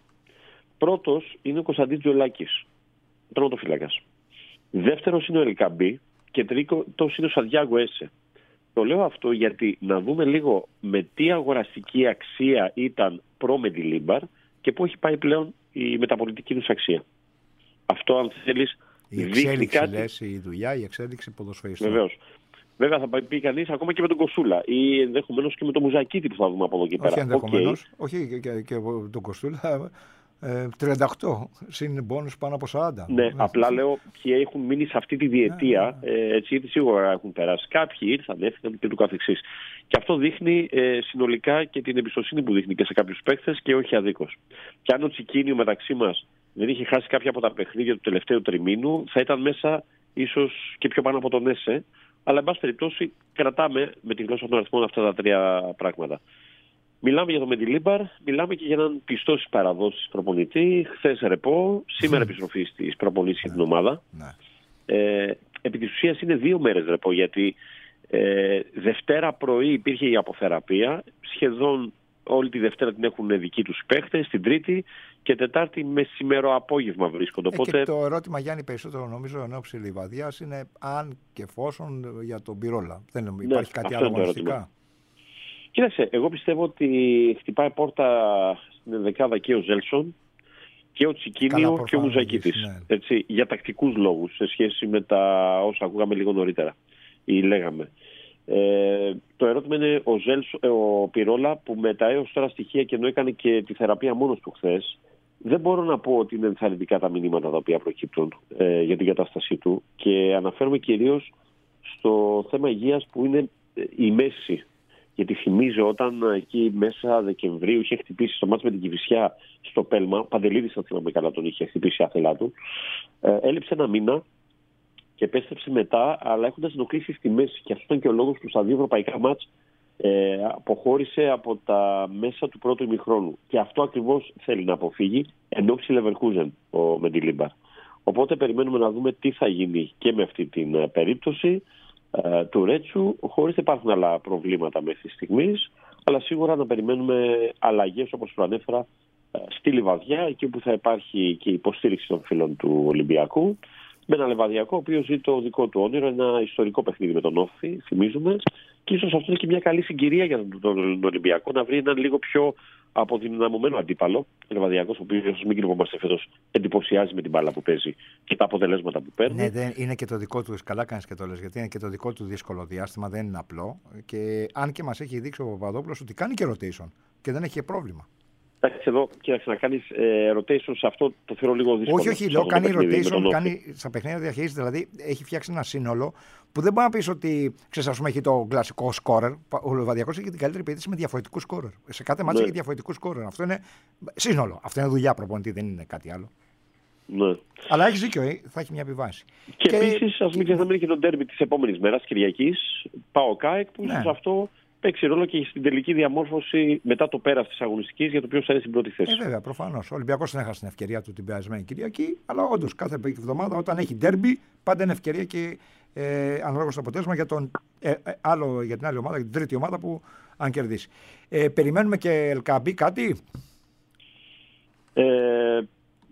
Πρώτος είναι ο Κωνσταντίν Τζολάκης, τερματοφύλακας. Δεύτερος είναι ο Ελκαμπή και τρίτος είναι ο Σαντιάγκο Έσε. Το λέω αυτό γιατί να δούμε λίγο με τι αγοραστική αξία ήταν προ Μεντιλίμπαρ και πού έχει πάει πλέον η μεταπολιτική τους αξία. Αυτό, αν θέλεις, η εξέλιξη κάτι... λες, η δουλειά, η εξέλιξη ποδοσφαιριστών. Βεβαίως. Βέβαια θα πει κανείς ακόμα και με τον Κοσούλα ή ενδεχομένως και με τον Μουζακίτη που θα δούμε από εδώ και πέρα. Όχι ενδεχομένως, okay. όχι και, και, και τον Κοσούλα. Ε, τριάντα οκτώ, συν μπόνους πάνω από σαράντα. Ναι, ναι, απλά λέω ποιοι έχουν μείνει σε αυτή τη διετία, ναι, ναι. Ε, έτσι, γιατί σίγουρα έχουν περάσει. Κάποιοι ήρθαν, έφυγαν και του καθεξής. Και αυτό δείχνει ε, συνολικά και την εμπιστοσύνη που δείχνει και σε κάποιους παίκτες και όχι αδίκως. Και αν ο Τσικίνιο μεταξύ μας δεν είχε χάσει κάποια από τα παιχνίδια του τελευταίου τριμήνου, θα ήταν μέσα ίσως και πιο πάνω από τον Έσε. Αλλά, εν πάση περιπτώσει, κρατάμε με τη γλώσσα των αριθμών αυτά τα τρία πράγματα. Μιλάμε για τον Μεντιλίμπαρ, μιλάμε και για έναν πιστό στις παραδόσεις προπονητή. Χθες ρεπό, σήμερα επιστροφή στις προπονήσεις για την ομάδα. Ε, επί της ουσίας είναι δύο μέρες ρεπό, γιατί ε, Δευτέρα πρωί υπήρχε η αποθεραπεία. Σχεδόν όλη τη Δευτέρα την έχουν δικοί τους παίχτες, την Τρίτη και Τετάρτη μεσημέρο απόγευμα βρίσκονται. Ε, Οπότε... Και το ερώτημα, Γιάννη, περισσότερο νομίζω εν ώψη Λιβαδιάς είναι αν και εφόσον για τον Πυρόλα. Δεν ναι, υπάρχει κάτι άλλο αγωνιστικά. Κοίταξε, εγώ πιστεύω ότι χτυπάει πόρτα στην ενδεκάδα και ο Ζέλσον και ο Τσικίνιο και ο Μουζακίτης. Ναι. Έτσι, για τακτικούς λόγους, σε σχέση με τα όσα ακούγαμε λίγο νωρίτερα ή λέγαμε. Ε, το ερώτημα είναι ο, Ζέλσον, ο Πυρόλα που με τα έως τώρα στοιχεία και ενώ έκανε και τη θεραπεία μόνος του χθες, δεν μπορώ να πω ότι είναι ενθαρρυντικά τα μηνύματα τα οποία προκύπτουν ε, για την κατάστασή του και αναφέρομαι κυρίως στο θέμα υγείας που είναι η μέση. Γιατί θυμίζω όταν εκεί μέσα Δεκεμβρίου είχε χτυπήσει στο μάτς με την Κηφισιά στο Πέλμα, Παντελίδης αν θυμάμαι καλά τον είχε χτυπήσει άθελά του, ε, έλειψε ένα μήνα και επέστρεψε μετά, αλλά έχοντας ενοχλήσει στη μέση. Και αυτό ήταν και ο λόγος που στα δύο ευρωπαϊκά μάτς ε, αποχώρησε από τα μέσα του πρώτου ημιχρόνου. Και αυτό ακριβώς θέλει να αποφύγει εν ώψη Λεβερκούζεν ο Μεντιλίμπαρ. Οπότε περιμένουμε να δούμε τι θα γίνει και με αυτή την uh, περίπτωση uh, του Ρέτσου, χωρίς να υπάρχουν άλλα προβλήματα μέχρι στιγμής, αλλά σίγουρα να περιμένουμε αλλαγές όπως προανέφερα uh, στη Λιβαδιά, εκεί που θα υπάρχει και η υποστήριξη των φίλων του Ολυμπιακού, με ένα Λεβαδιακό ο οποίος ζει το δικό του όνειρο, ένα ιστορικό παιχνίδι με τον Όφη, θυμίζουμε, και ίσως αυτό είναι και μια καλή συγκυρία για τον Ολυμπιακό να βρει έναν λίγο πιο από την δυναμωμένο αντίπαλο. Ο Λεβαδιακός, ο οποίος, μην κρυβόμαστε φέτος, εντυπωσιάζει με την μπάλα που παίζει και τα αποτελέσματα που παίρνει. Ναι, δεν, είναι και το δικό του, καλά κάνεις και το λες, γιατί είναι και το δικό του δύσκολο διάστημα, δεν είναι απλό. Και αν και μας έχει δείξει ο Παπαδόπουλος ότι κάνει και rotation και δεν έχει και πρόβλημα. Εντάξει, εδώ κοίταξε να κάνει ε, rotation σε αυτό το θεωρώ λίγο δύσκολο. Όχι, όχι, λέω κάνει rotation, κάνει στα παιχνίδια διαχείριση, δηλαδή έχει φτιάξει ένα σύνολο που δεν μπορεί να πει ότι ξέρεις, ας πούμε, έχει το κλασικό scorer. Ο Λεβαδιακός έχει την καλύτερη επίθεση με διαφορετικού scorer. Σε κάθε μάτσα ναι. έχει διαφορετικού scorer. Αυτό είναι σύνολο. Αυτό είναι δουλειά προπονητή, δεν είναι κάτι άλλο. Ναι. Αλλά έχει δίκιο, θα έχει μια επιβάση. Και, και... επίση, α μην ξεχνάμε και το ντέρμπι τη επόμενη μέρα, Κυριακή, ΠΑΟΚ ΑΕΚ, που ίσω ναι. αυτό παίξει ρόλο και στην τελική διαμόρφωση μετά το πέρας της αγωνιστικής για το ποιος θα είναι στην πρώτη θέση. Ε, βέβαια, προφανώς. Ο Ολυμπιακός δεν έχασε την ευκαιρία του την περασμένη Κυριακή, αλλά όντως κάθε εβδομάδα όταν έχει ντέρμπι, πάντα είναι ευκαιρία και ε, αναλόγως το αποτέλεσμα για, τον, ε, ε, άλλο, για την άλλη ομάδα, για την τρίτη ομάδα που αν κερδίσει. Ε, περιμένουμε και Ελκαμπή κάτι. Ε,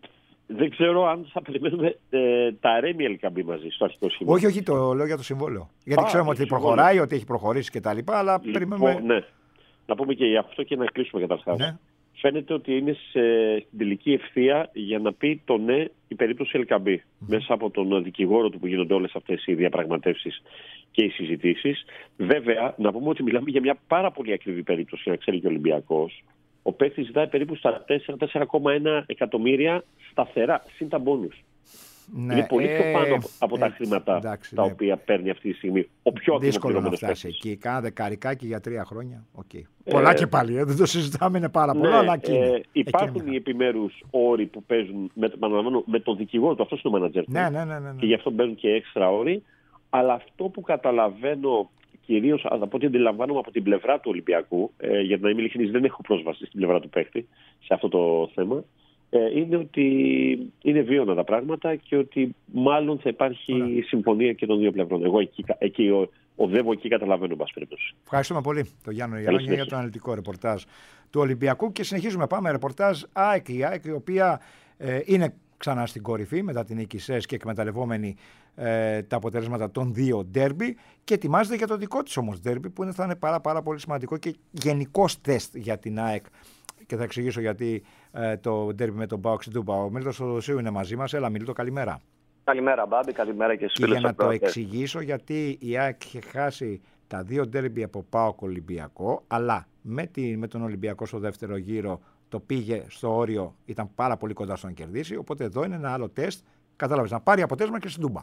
δεν ξέρω αν θα περιμένουμε ε, τα Ρέμι Ελκαμπή μαζί στο αρχικό σχήμα. Όχι, όχι, το λέω για το συμβόλαιο. Γιατί Α, ξέρουμε ότι προχωράει, συμβόλαιο. Ότι έχει προχωρήσει κτλ. Αλλά λοιπόν, περιμένουμε. Ναι. Να πούμε και για αυτό και να κλείσουμε καταρχάς. Ναι. Φαίνεται ότι είναι σε, στην τελική ευθεία για να πει το ναι η περίπτωση Ελκαμπή. Mm. Μέσα από τον δικηγόρο του που γίνονται όλες αυτές οι διαπραγματεύσεις και οι συζητήσεις. Βέβαια, να πούμε ότι μιλάμε για μια πάρα πολύ ακριβή περίπτωση, να ξέρει και ο Ολυμπιακός. Ο παίκτης ζητάει περίπου στα τέσσερα με τέσσερα κόμμα ένα εκατομμύρια σταθερά, συν τα μπόνους. Ναι, είναι πολύ πιο πάνω ε, από ε, τα χρήματα εντάξει, τα ναι. οποία παίρνει αυτή τη στιγμή. Ο πιο δύσκολο να φτάσει εκεί. Κάνα δεκαρικάκι για τρία χρόνια. Okay. Ε, πολλά και πάλι. Ε, δεν το συζητάμε, είναι πάρα πολλά. Ναι, αλλά και ε, υπάρχουν οι επιμέρους όροι που παίζουν με, με τον δικηγόρο του. Αυτό είναι ο μάνατζερ. Ναι, ναι, ναι, ναι, ναι. Και γι' αυτό μπαίνουν και έξτρα όροι. Αλλά αυτό που καταλαβαίνω κυρίως από ό,τι αντιλαμβάνομαι από την πλευρά του Ολυμπιακού, ε, για να είμαι ειλικρινής, δεν έχω πρόσβαση στην πλευρά του παίκτη σε αυτό το θέμα. Ε, είναι ότι είναι βίωνα τα πράγματα και ότι μάλλον θα υπάρχει Ωραία. συμφωνία και των δύο πλευρών. Εγώ εκεί, εκεί ο, οδεύω εκεί, καταλαβαίνω, εν πάση περιπτώσει. Ευχαριστούμε πολύ τον Γιάννη Γελόνια για το αναλυτικό ρεπορτάζ του Ολυμπιακού και συνεχίζουμε. Πάμε ρεπορτάζ ΑΕΚ, η ΑΕΚ η οποία ε, είναι ξανά στην κορυφή μετά την νίκη ΣΕΣ και εκμεταλλευόμενη ε, τα αποτελέσματα των δύο ντέρμπι και ετοιμάζεται για το δικό της όμως ντέρμπι που είναι, θα είναι πάρα, πάρα πολύ σημαντικό και γενικός τεστ για την ΑΕΚ. Και θα εξηγήσω γιατί ε, το ντέρμπι με τον ΠΑΟΚ στην Τούμπα. Ο Μίλτος Θοδοσίου είναι μαζί μας. Έλα, Μίλτο, καλημέρα. Καλημέρα, Μπάμπη, καλημέρα και στους φίλους. Και για να το εξηγήσω, γιατί η ΑΕΚ είχε χάσει τα δύο ντέρμπι από ΠΑΟΚ Ολυμπιακό, αλλά με, τη, με τον Ολυμπιακό στο δεύτερο γύρο το πήγε στο όριο, ήταν πάρα πολύ κοντά στο να κερδίσει. Οπότε εδώ είναι ένα άλλο τεστ. Κατάλαβες, να πάρει αποτέλεσμα και στην Τούμπα.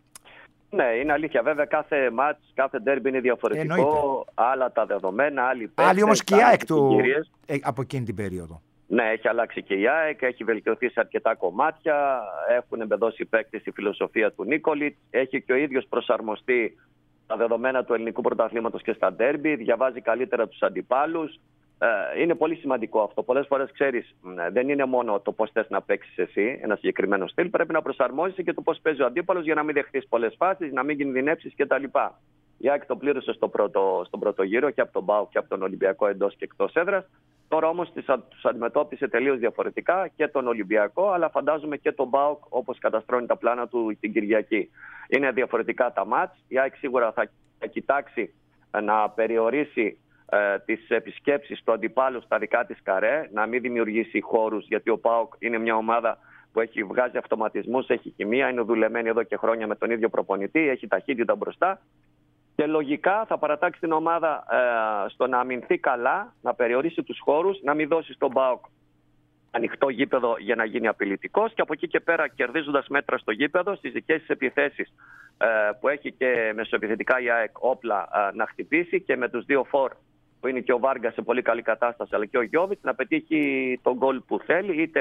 Ναι, είναι αλήθεια. Βέβαια, κάθε μάτς, κάθε ντέρμπι είναι διαφορετικό. Εννοείται. Άλλα τα δεδομένα, άλλοι παίκτες. Άλλοι όμως και η ΑΕΚ του ε, από εκείνη την περίοδο. Ναι, έχει αλλάξει και η ΑΕΚ, έχει βελτιωθεί σε αρκετά κομμάτια. Έχουν εμπεδώσει οι παίκτες στη φιλοσοφία του Νίκολιτ. Έχει και ο ίδιος προσαρμοστεί τα δεδομένα του ελληνικού πρωταθλήματος και στα ντέρμπι. Διαβάζει καλύτερα τους αντιπάλους. Είναι πολύ σημαντικό αυτό. Πολλές φορές ξέρεις, δεν είναι μόνο το πώς θες να παίξεις εσύ ένα συγκεκριμένο στυλ. Πρέπει να προσαρμόζεσαι και το πώς παίζει ο αντίπαλος για να μην δεχθείς πολλές φάσεις, να μην κινδυνεύσεις κτλ. Η ΑΕΚ το πλήρωσε στο πρώτο, στον πρώτο γύρο και από τον ΠΑΟΚ και από τον Ολυμπιακό εντός και εκτός έδρας. Τώρα όμως τους αντιμετώπισε τελείως διαφορετικά και τον Ολυμπιακό, αλλά φαντάζομαι και τον ΠΑΟΚ όπως καταστρώνει τα πλάνα του την Κυριακή. Είναι διαφορετικά τα μάτς. Η ΑΕΚ σίγουρα θα, θα κοιτάξει να περιορίσει ε, τις επισκέψεις του αντιπάλου στα δικά της καρέ, να μην δημιουργήσει χώρους, γιατί ο ΠΑΟΚ είναι μια ομάδα που έχει βγάζει αυτοματισμούς, έχει χημεία, είναι δουλεμένη εδώ και χρόνια με τον ίδιο προπονητή, έχει ταχύτητα μπροστά. Και λογικά θα παρατάξει την ομάδα ε, στο να αμυνθεί καλά, να περιορίσει τους χώρους, να μην δώσει στον ΠΑΟΚ ανοιχτό γήπεδο για να γίνει απειλητικός και από εκεί και πέρα κερδίζοντας μέτρα στο γήπεδο, στις δικές της επιθέσεις ε, που έχει και μεσοεπιθετικά η ΑΕΚ όπλα ε, να χτυπήσει και με τους δύο φορ που είναι και ο Βάργα σε πολύ καλή κατάσταση αλλά και ο Γιώβιτς να πετύχει τον γκολ που θέλει είτε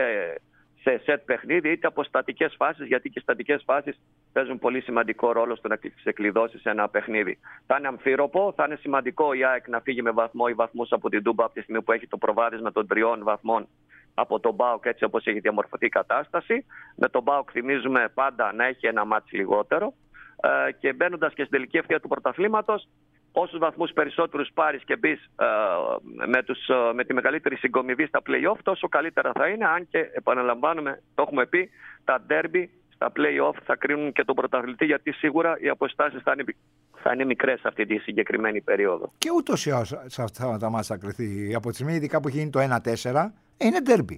σε σετ παιχνίδι είτε από στατικές φάσεις, γιατί και στατικές φάσεις παίζουν πολύ σημαντικό ρόλο στο να ξεκλειδώσει σε ένα παιχνίδι. Θα είναι αμφίροπο, θα είναι σημαντικό η ΑΕΚ να φύγει με βαθμό ή βαθμούς από την Τούμπα από τη στιγμή που έχει το προβάδισμα των τριών βαθμών από τον ΠΑΟΚ έτσι όπως έχει διαμορφωθεί η κατάσταση. Με τον ΠΑΟΚ θυμίζουμε πάντα να έχει ένα μάτς λιγότερο ε, και μπαίνοντας και στην τελική ευθεία του πρωταθλήματος, όσους βαθμούς περισσότερους πάρεις και μπεις ε, με, τους, ε, με τη μεγαλύτερη συγκομιδή στα play-off, τόσο καλύτερα θα είναι, αν και επαναλαμβάνουμε, το έχουμε πει, τα ντέρμπι στα play-off θα κρίνουν και τον πρωταθλητή, γιατί σίγουρα οι αποστάσεις θα είναι, θα είναι μικρές σε αυτή τη συγκεκριμένη περίοδο. Και ούτως ή άλλως σε αυτά τα μάτσα θα κρυθεί. Από τη στιγμή ειδικά που γίνει το ένα τέσσερα, είναι ντέρμπι.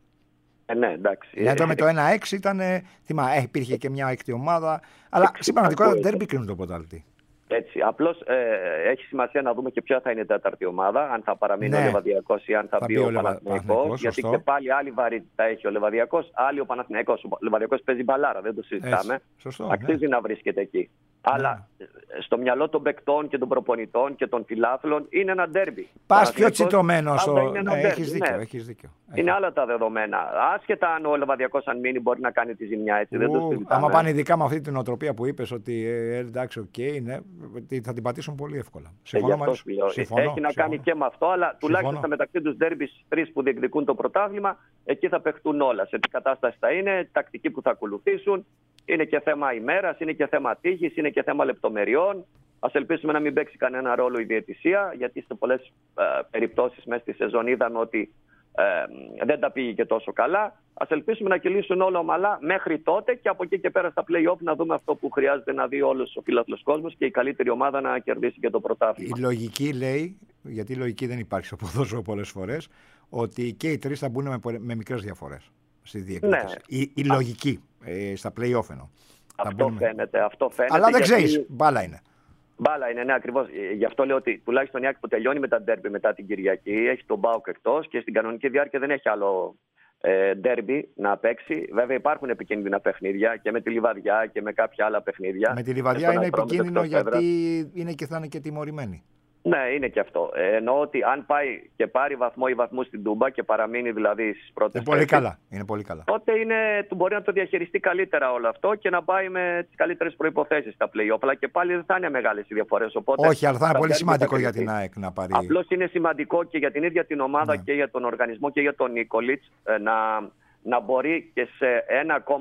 Ε, ναι, εντάξει. Δηλαδή με το ένα έξι ήταν, θυμά, ε, υπήρχε και μια έκτη ομάδα, αλλά στην πραγματικότητα ντέρμπι κρίνουν τον πρωταθλητή. Έτσι. Απλώς ε, έχει σημασία να δούμε και ποια θα είναι η τέταρτη ομάδα, αν θα παραμείνει ναι. ο Λεβαδιακός ή αν θα, θα μπει ο, ο Παναθηναϊκός. Γιατί και πάλι άλλη βαρύτητα έχει ο Λεβαδιακός, άλλη ο Παναθηναϊκός. Ο Λεβαδιακός παίζει μπαλάρα, δεν το συζητάμε. Σωστό, αξίζει ναι. να βρίσκεται εκεί. Ναι. Αλλά στο μυαλό των παικτών και των προπονητών και των φιλάθλων είναι ένα ντέρμπι. Πας πιο τσιτωμένος. Ο... Ναι, έχεις δίκιο, ναι. έχεις δίκιο. Είναι άλλα τα δεδομένα. Άσχετα αν ο Λεβαδιακός αν μείνει μπορεί να κάνει τη ζημιά, έτσι. Ου, δεν το συζητάμε. Άμα πάνε ειδικά με αυτή την οτροπία που είπες ότι ε, εντάξει, οκ, okay, ναι, θα την πατήσουν πολύ εύκολα. Συμφωνώ μαζί σου. Έχει συμφωνώ, να συμφωνώ. κάνει και με αυτό, αλλά συμφωνώ. τουλάχιστον στα μεταξύ τους ντέρμπις τρεις που διεκδικούν το πρωτάθλημα, εκεί θα παιχτούν όλα. Σε τι κατάσταση θα είναι, τακτική που θα ακολουθήσουν. Είναι και θέμα ημέρας, είναι και θέμα τύχης, είναι και θέμα λεπτομεριών. Ας ελπίσουμε να μην παίξει κανένα ρόλο η διαιτησία, γιατί σε πολλές ε, περιπτώσεις μέσα στη σεζόν είδαμε ότι ε, δεν τα πήγε και τόσο καλά. Ας ελπίσουμε να κυλήσουν όλα ομαλά μέχρι τότε και από εκεί και πέρα στα play-off να δούμε αυτό που χρειάζεται να δει όλος ο φιλάθλος κόσμος και η καλύτερη ομάδα να κερδίσει και το πρωτάθλημα. Η λογική λέει, γιατί η λογική δεν υπάρχει στο ποδόσφαιρο πολλές φορές, ότι και οι τρεις θα μπουν με, με μικρές διαφορές στη διεκδίκηση. Ναι. Η, η λογική ε, στα play-off εννοώ. Αυτό φαίνεται, αυτό φαίνεται. Αλλά δεν γιατί... ξέρεις, μπάλα είναι. Μπάλα είναι, ναι, ακριβώς. Γι' αυτό λέω ότι τουλάχιστον η ΑΕΚ που τελειώνει με τα ντέρμπι μετά την Κυριακή έχει τον ΠΑΟΚ εκτός και στην κανονική διάρκεια δεν έχει άλλο ε, ντέρμπι να παίξει. Βέβαια υπάρχουν επικίνδυνα παιχνίδια και με τη Λιβαδιά και με κάποια άλλα παιχνίδια. Με τη Λιβαδιά είναι επικίνδυνο γιατί είναι και θα είναι και τιμωρημένοι. Ναι, είναι και αυτό. Ε, εννοώ ότι αν πάει και πάρει βαθμό ή βαθμού στην Τούμπα και παραμείνει δηλαδή στις πρώτες είναι πολύ καλά. Είναι πολύ καλά. Τότε είναι, μπορεί να το διαχειριστεί καλύτερα όλο αυτό και να πάει με τις καλύτερες προϋποθέσεις στα play-off. Αλλά και πάλι δεν θα είναι μεγάλες οι διαφορές. Οπότε όχι, αλλά θα είναι πολύ σημαντικό για την ΑΕΚ να πάρει. Απλώς είναι σημαντικό και για την ίδια την ομάδα ναι. και για τον οργανισμό και για τον Νίκολιτς να, να μπορεί και σε ένα ακόμα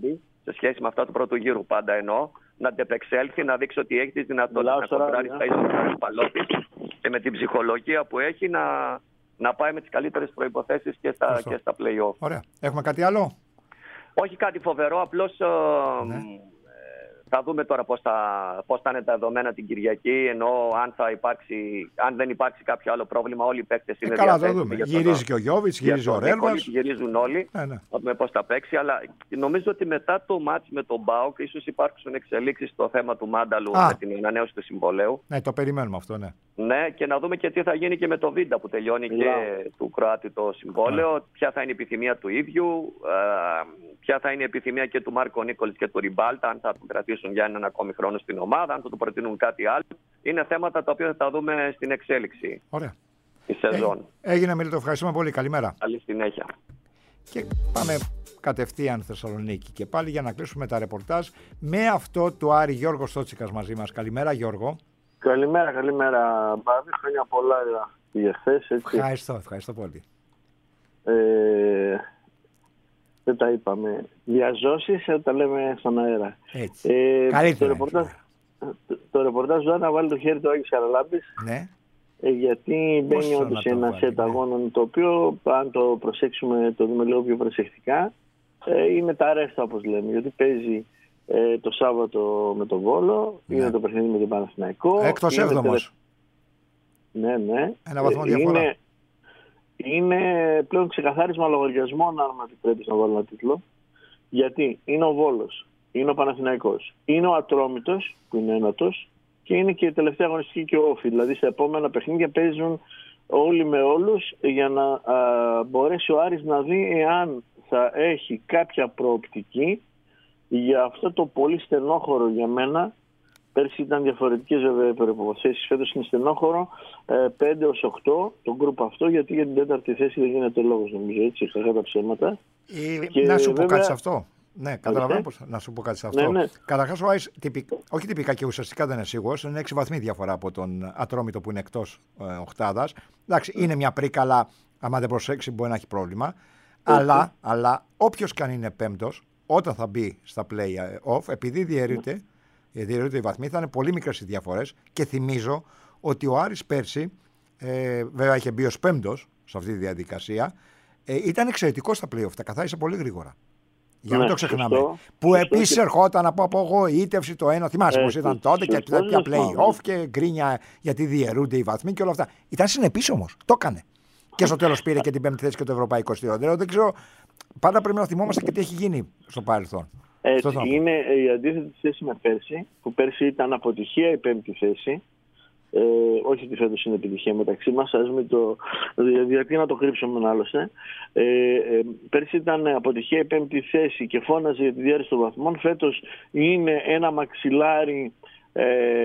σε σχέση με αυτά του πρώτου γύρου πάντα εννοώ. Να αντεπεξέλθει, να δείξει ότι έχει τη δυνατότητα να κοντράρει στα ίσα του παλώτη και με την ψυχολογία που έχει να, να πάει με τις καλύτερες προϋποθέσεις και στα, και στα play-off. Ωραία. Έχουμε κάτι άλλο? Όχι κάτι φοβερό, απλώς ναι. ε, θα δούμε τώρα πώς θα, πώς θα είναι τα δεδομένα την Κυριακή, ενώ αν, θα υπάρξει, αν δεν υπάρξει κάποιο άλλο πρόβλημα, όλοι οι παίκτες είναι ε, καλά, διαθέσιμοι. Γυρίζει και ο Γιώβιτς, γυρίζει ο Ρέλβας. Γυρίζουν όλοι, ναι, ναι. θα δούμε πώς θα παίξει, αλλά νομίζω ότι μετά το μάτς με τον ΠΑΟΚ ίσως υπάρξουν εξελίξεις στο θέμα του Μάνταλου Α. με την ανανέωση του συμβολέου. Ναι, το περιμένουμε αυτό, ναι. Ναι, και να δούμε και τι θα γίνει και με το Βίντα που τελειώνει yeah. και του Κροάτη το συμβόλαιο, yeah. ποια θα είναι η επιθυμία του ίδιου, ε, ποια θα είναι η επιθυμία και του Μάρκο Νίκολιτς και του Ριμπάλτα, αν θα τον κρατήσουν για έναν ακόμη χρόνο στην ομάδα, αν θα του προτείνουν κάτι άλλο. Είναι θέματα τα οποία θα τα δούμε στην εξέλιξη. Ωραία. Η σεζόν. Ε, έγινε, Μίλητο, ευχαριστούμε πολύ. Καλημέρα. Καλή συνέχεια. Και πάμε κατευθείαν Θεσσαλονίκη και πάλι για να κλείσουμε τα ρεπορτάζ με αυτό του Άρη Γιώργο Στότσικας μαζί μας. Καλημέρα, Γιώργο. Καλημέρα, καλημέρα, Μπάβη. Χρόνια πολλά για χθες. Ευχαριστώ, ευχαριστώ πολύ. Ε, δεν τα είπαμε. Διαζώσεις, τα λέμε στον αέρα. Έτσι. Ε, Καλύτερα. Το ρεπορτάζ, το, το ρεπορτάζ να βάλει το χέρι του Άγιος Καραλάμπης. Ναι. Ε, γιατί μπαίνει όντως σε ένα σετ αγώνων το οποίο, αν το προσέξουμε, το δούμε λίγο πιο προσεκτικά, ε, είναι τα ρέστα όπως λέμε. Γιατί παίζει ε, το Σάββατο με τον Βόλο, ναι. είναι το παιχνίδι με τον Παναθηναϊκό. Έκτος έβδομος. Ναι, ναι. Ένα βαθμό διαφορά. Είναι, είναι πλέον ξεκαθάρισμα λογαριασμών, αν με επιτρέπεις να βάλω ένα τίτλο. Γιατί είναι ο Βόλος, είναι ο Παναθηναϊκός, είναι ο Ατρόμητος που είναι ένατος και είναι και η τελευταία αγωνιστική και ο Όφη. Δηλαδή σε επόμενα παιχνίδια παίζουν όλοι με όλους για να α, μπορέσει ο Άρης να δει εάν θα έχει κάποια προοπτική για αυτό το πολύ στενόχωρο για μένα. Πέρσι ήταν διαφορετικές βέβαια προϋποθέσεις, φέτος είναι στενόχωρο, πέντε ως οκτώ το γκρουπ αυτό, γιατί για την τέταρτη θέση δεν γίνεται λόγος νομίζω, έτσι, κακά τα ψέματα. Ε, και να σου βέβαια... πω κάτι σε αυτό. Ναι, καταλαβαίνω πώς να σου πω κάτι σε αυτό. Ναι, ναι. Καταρχάς ο Άρης, τυπικ... όχι τυπικά και ουσιαστικά δεν είναι σίγουρος, είναι έξι βαθμοί διαφορά από τον Ατρόμητο που είναι εκτός ε, οκτάδας. Εντάξει, είναι μια πρίκαλα, άμα δεν προσέξει μπορεί να έχει πρόβλημα. Αλλά, αλλά όποιος καν είναι πέμπτος, όταν θα μπει στα play-off, επειδή διαιρείται, διαιρείται οι βαθμοί, θα είναι πολύ μικρές οι διαφορές. Και θυμίζω ότι ο Άρης πέρσι, ε, βέβαια είχε μπει ως πέμπτος σε αυτή τη διαδικασία, ε, ήταν εξαιρετικός στα play-off, τα καθάρισε πολύ γρήγορα. Για να μην το ξεχνάμε. Σωστό, που επίσης και... ερχόταν από απογοήτευση το ένα. Θυμάσαι πως ήταν τότε και τέτοια play-off και γκρίνια γιατί διαιρούνται οι βαθμοί και όλα αυτά. Ήταν συνεπής όμως. Το έκανε. Και στο τέλος πήρε και την πέμπτη θέση και το ευρωπαϊκό εστιατόριο. Δεν ξέρω. Πάντα πρέπει να θυμόμαστε και τι έχει γίνει στο παρελθόν. Έτσι, είναι η αντίθετη θέση με πέρσι, που πέρσι ήταν αποτυχία η πέμπτη θέση. Ε, όχι ότι φέτος είναι επιτυχία μεταξύ μας, ας μην το, γιατί να το κρύψουμε άλλωστε. Ε, ε, πέρσι ήταν αποτυχία η πέμπτη θέση και φώναζε για τη διάρρηση των βαθμών. Φέτος είναι ένα μαξιλάρι. Ε,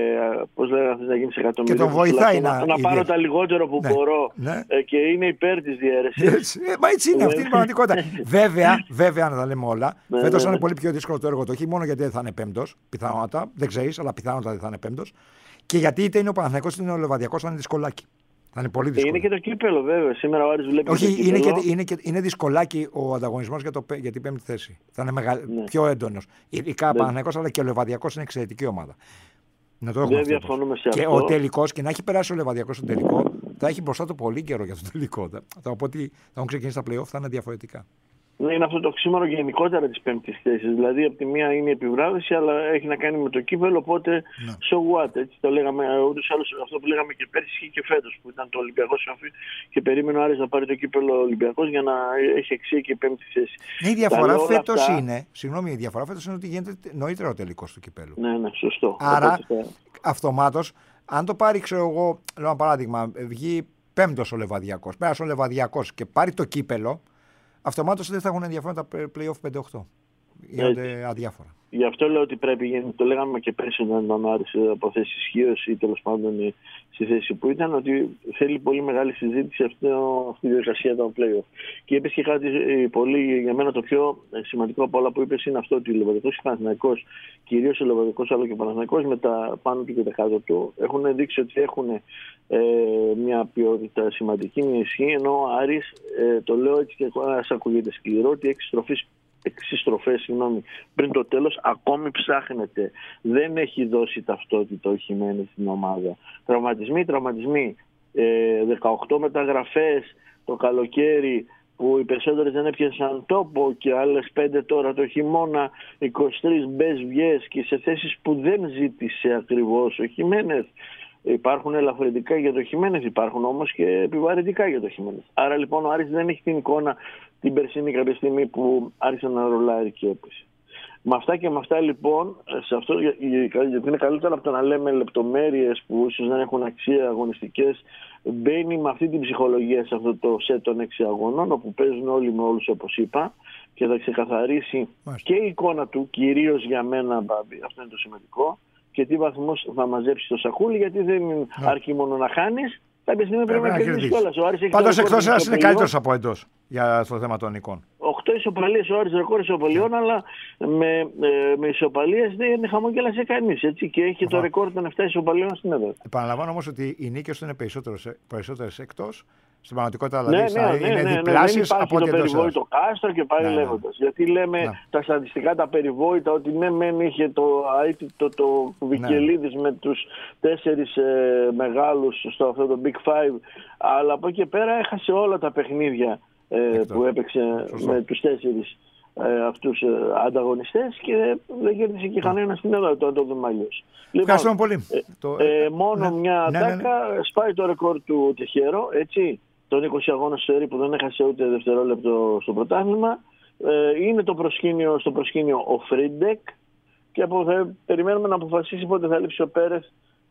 πώς λέγανε να γίνει σε εκατομμύρια. Και τον βοηθάει να, να, να πάρω τα λιγότερο που ναι, μπορώ ναι. Ε, και είναι υπέρ της διαίρεσης. Ε, μα έτσι είναι, αυτή είναι η πραγματικότητα. βέβαια, βέβαια, να τα λέμε όλα, ναι, φέτος ναι, ναι. είναι πολύ πιο δύσκολο το έργο το όχι μόνο γιατί δεν θα είναι πέμπτος, πιθανότατα, δεν ξέρεις, αλλά πιθανότατα δεν θα είναι πέμπτος. Και γιατί είτε είναι ο Παναθηναϊκός είτε είναι ο Λεβαδιακός, θα είναι δυσκολάκι. Θα είναι πολύ δύσκολο. Είναι και το κύπελο, βέβαια. Σήμερα ο Άρης βλέπει. Όχι, είναι, και, είναι, και, είναι δυσκολάκι ο ανταγωνισμός για, το, για την πέμπτη θέση. Θα είναι μεγα, ναι. πιο έντονος. Ειδικά ο ναι. Παναθηναϊκός αλλά και ο Λεβαδιακός είναι εξαιρετική ομάδα. Να το έχουμε δεν διαφωνούμε σε αυτό. Και ο τελικός, και να έχει περάσει ο Λεβαδιακός στον τελικό, θα έχει μπροστά του πολύ καιρό για τον τελικό. Θα πω ότι θα έχουν ξεκινήσει τα play-off, θα είναι διαφορετικά. Είναι αυτό το οξύμορο γενικότερα της πέμπτης θέσης. Δηλαδή, από τη μία είναι η επιβράβευση, αλλά έχει να κάνει με το κύπελο. Οπότε, ναι. so what, έτσι το λέγαμε. Ούτως ή άλλως αυτό που λέγαμε και πέρσι και φέτος, που ήταν το Ολυμπιακός και περίμενε ο Άρης να πάρει το κύπελο Ολυμπιακός για να έχει αξία και η πέμπτη θέση. Ναι, η διαφορά φέτος αυτά... είναι. Συγγνώμη, η διαφορά φέτος είναι ότι γίνεται νωρίτερα ο τελικός του κυπέλου. Ναι, ναι, σωστό. Άρα, αυτομάτως, αν το πάρει, ξέρω εγώ, λέω ένα παράδειγμα, βγει πέμπτος ο Λεβαδιακός, πέρασε ο Λεβαδιακός και πάρει το κύπελο. Αυτομάτως δεν θα έχουν ενδιαφέρον τα play-off πέντε οκτώ. Γίνονται αδιάφορα. Γι' αυτό λέω ότι πρέπει, το λέγαμε και πέρσι όταν ήταν Άρης από θέση ισχύω ή τέλος πάντων στη θέση που ήταν, ότι θέλει πολύ μεγάλη συζήτηση αυτή, αυτή η διαδικασία των play-off. Και είπες και κάτι πολύ, για μένα το πιο σημαντικό από όλα που είπες είναι αυτό, ότι ο Λεβαδιακός και ο Παναθηναϊκός, κυρίως ο Λεβαδιακός αλλά και ο Παναθηναϊκός με τα πάνω του και τα κάτω του, έχουν δείξει ότι έχουν ε, μια ποιότητα σημαντική, μια ισχύ, ενώ ο Άρης, ε, το λέω έτσι και ας ακούγεται σκληρό, ότι έχει στροφή έξι στροφές, συγγνώμη, πριν το τέλος ακόμη ψάχνεται. Δεν έχει δώσει ταυτότητα ο Χιμένες στην ομάδα. Τραυματισμοί, τραυματισμοί. Ε, δεκαοκτώ μεταγραφές το καλοκαίρι που οι περισσότερες δεν έπιασαν τόπο και άλλες πέντε τώρα το χειμώνα, είκοσι τρεις μπες βιές και σε θέσεις που δεν ζήτησε ακριβώς ο Χιμένες. Υπάρχουν ελαφρυντικά για το Χιμένες, υπάρχουν όμως και επιβαρυντικά για το Χιμένες. Άρα λοιπόν ο Άρης δεν έχει την εικόνα την περσίνη κάποια στιγμή που άρχισε να ρολάρει και έπεσε. Με αυτά και με αυτά λοιπόν, σε αυτό, γιατί είναι καλύτερο από το να λέμε λεπτομέρειες που ίσως δεν έχουν αξία αγωνιστικές, μπαίνει με αυτή την ψυχολογία σε αυτό το σετ των έξι αγώνων, όπου παίζουν όλοι με όλους όπως είπα, και θα ξεκαθαρίσει Μάλιστα. και η εικόνα του, κυρίως για μένα, Μπάμπη, αυτό είναι το σημαντικό, και τι βαθμούς θα μαζέψει το σακούλι, γιατί δεν ναι. αρκεί μόνο να χάνεις. Κάποια στιγμή πρέπει να κερδίσει κιόλας. Πάντως εκτός Άρης είναι καλύτερος από εντός για το θέμα των εικόνων. Οκτώ ισοπαλίες ο Άρης, ρεκόρ ισοπαλιών, αλλά με, ε, με ισοπαλίες δεν χαμόγελασε κανείς. Έτσι, και έχει Αφά. το ρεκόρ των επτά ισοπαλιών στην έδρα. Επαναλαμβάνω όμως ότι οι νίκες του είναι περισσότερες εκτός. Στην πραγματικότητα δηλαδή ναι, ναι, ναι, είναι ναι, ναι, διπλάσιες ναι, από το περιβόητο Κάστρο και πάλι ναι, λέγοντας. Ναι. Γιατί λέμε ναι. τα στατιστικά τα περιβόητα ότι ναι μεν είχε το το, το Βικελίδης ναι. με τους τέσσερις ε, μεγάλους στο αυτό το Big Five, αλλά από εκεί πέρα έχασε όλα τα παιχνίδια ε, που έπαιξε Σωστό. με τους τέσσερις ε, αυτούς ε, ανταγωνιστές και δεν κέρδισε και κανένα στην Ελλάδα, το αν το δούμε αλλιώς. Ευχαριστούμε πολύ. Ε, το... ε, μόνο ναι, μια ναι, ατάκα ναι, ναι. σπάει το ρεκόρ του Τεχέρο, έτσι. Τον είκοσι αγώνες στο Ερή που δεν έχασε ούτε δευτερόλεπτο στο πρωτάθλημα. Ε, είναι το προσκήνιο, στο προσκήνιο ο Φρίντεκ και από, θα, περιμένουμε να αποφασίσει πότε θα λείψει ο Πέρεθ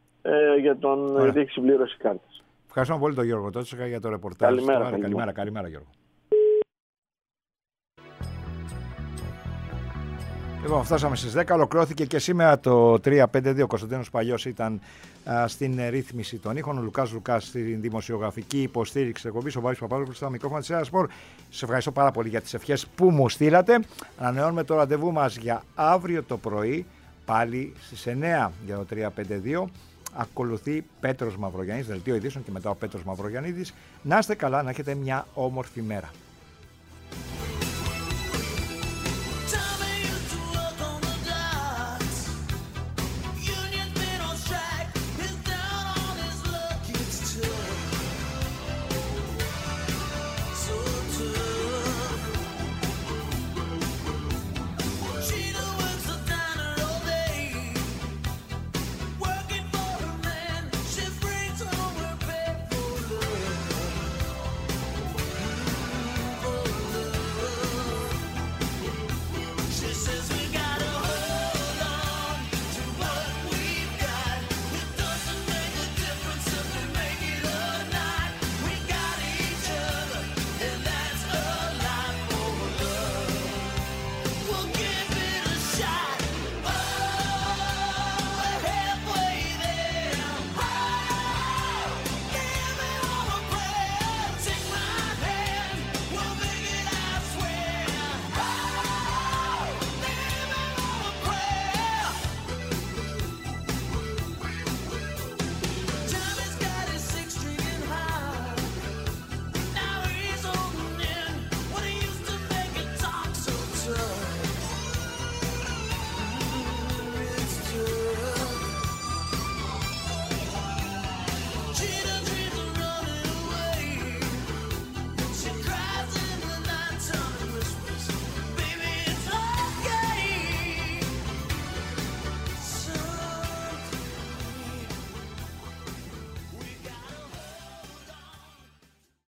ε, για τον διοίκηση συμπλήρωση κάρτας. Ευχαριστούμε πολύ τον Γιώργο Τότσικα για το ρεπορτάζ. Καλημέρα, καλημέρα, καλημέρα, καλημέρα Γιώργο. Λοιπόν, φτάσαμε στις δέκα, ολοκληρώθηκε και σήμερα το τρία πέντε δύο. Ο Κωνσταντίνος Παλιός ήταν α, στην ρύθμιση των ήχων, ο Λουκάς Λουκάς στην δημοσιογραφική υποστήριξη της εκπομπής, ο Βάρης Παπαδόπουλος στα μικρόφωνα της Έρα Σπορ. Σας ευχαριστώ πάρα πολύ για τις ευχές που μου στείλατε. Ανανεώνουμε το ραντεβού μας για αύριο το πρωί, πάλι στις εννιά για το τρία πέντε δύο. Ακολουθεί Πέτρος Μαυρογιαννίδης, δελτίο ειδήσεων και μετά ο Πέτρος Μαυρογιαννίδης. Να είστε καλά, να έχετε μια όμορφη μέρα.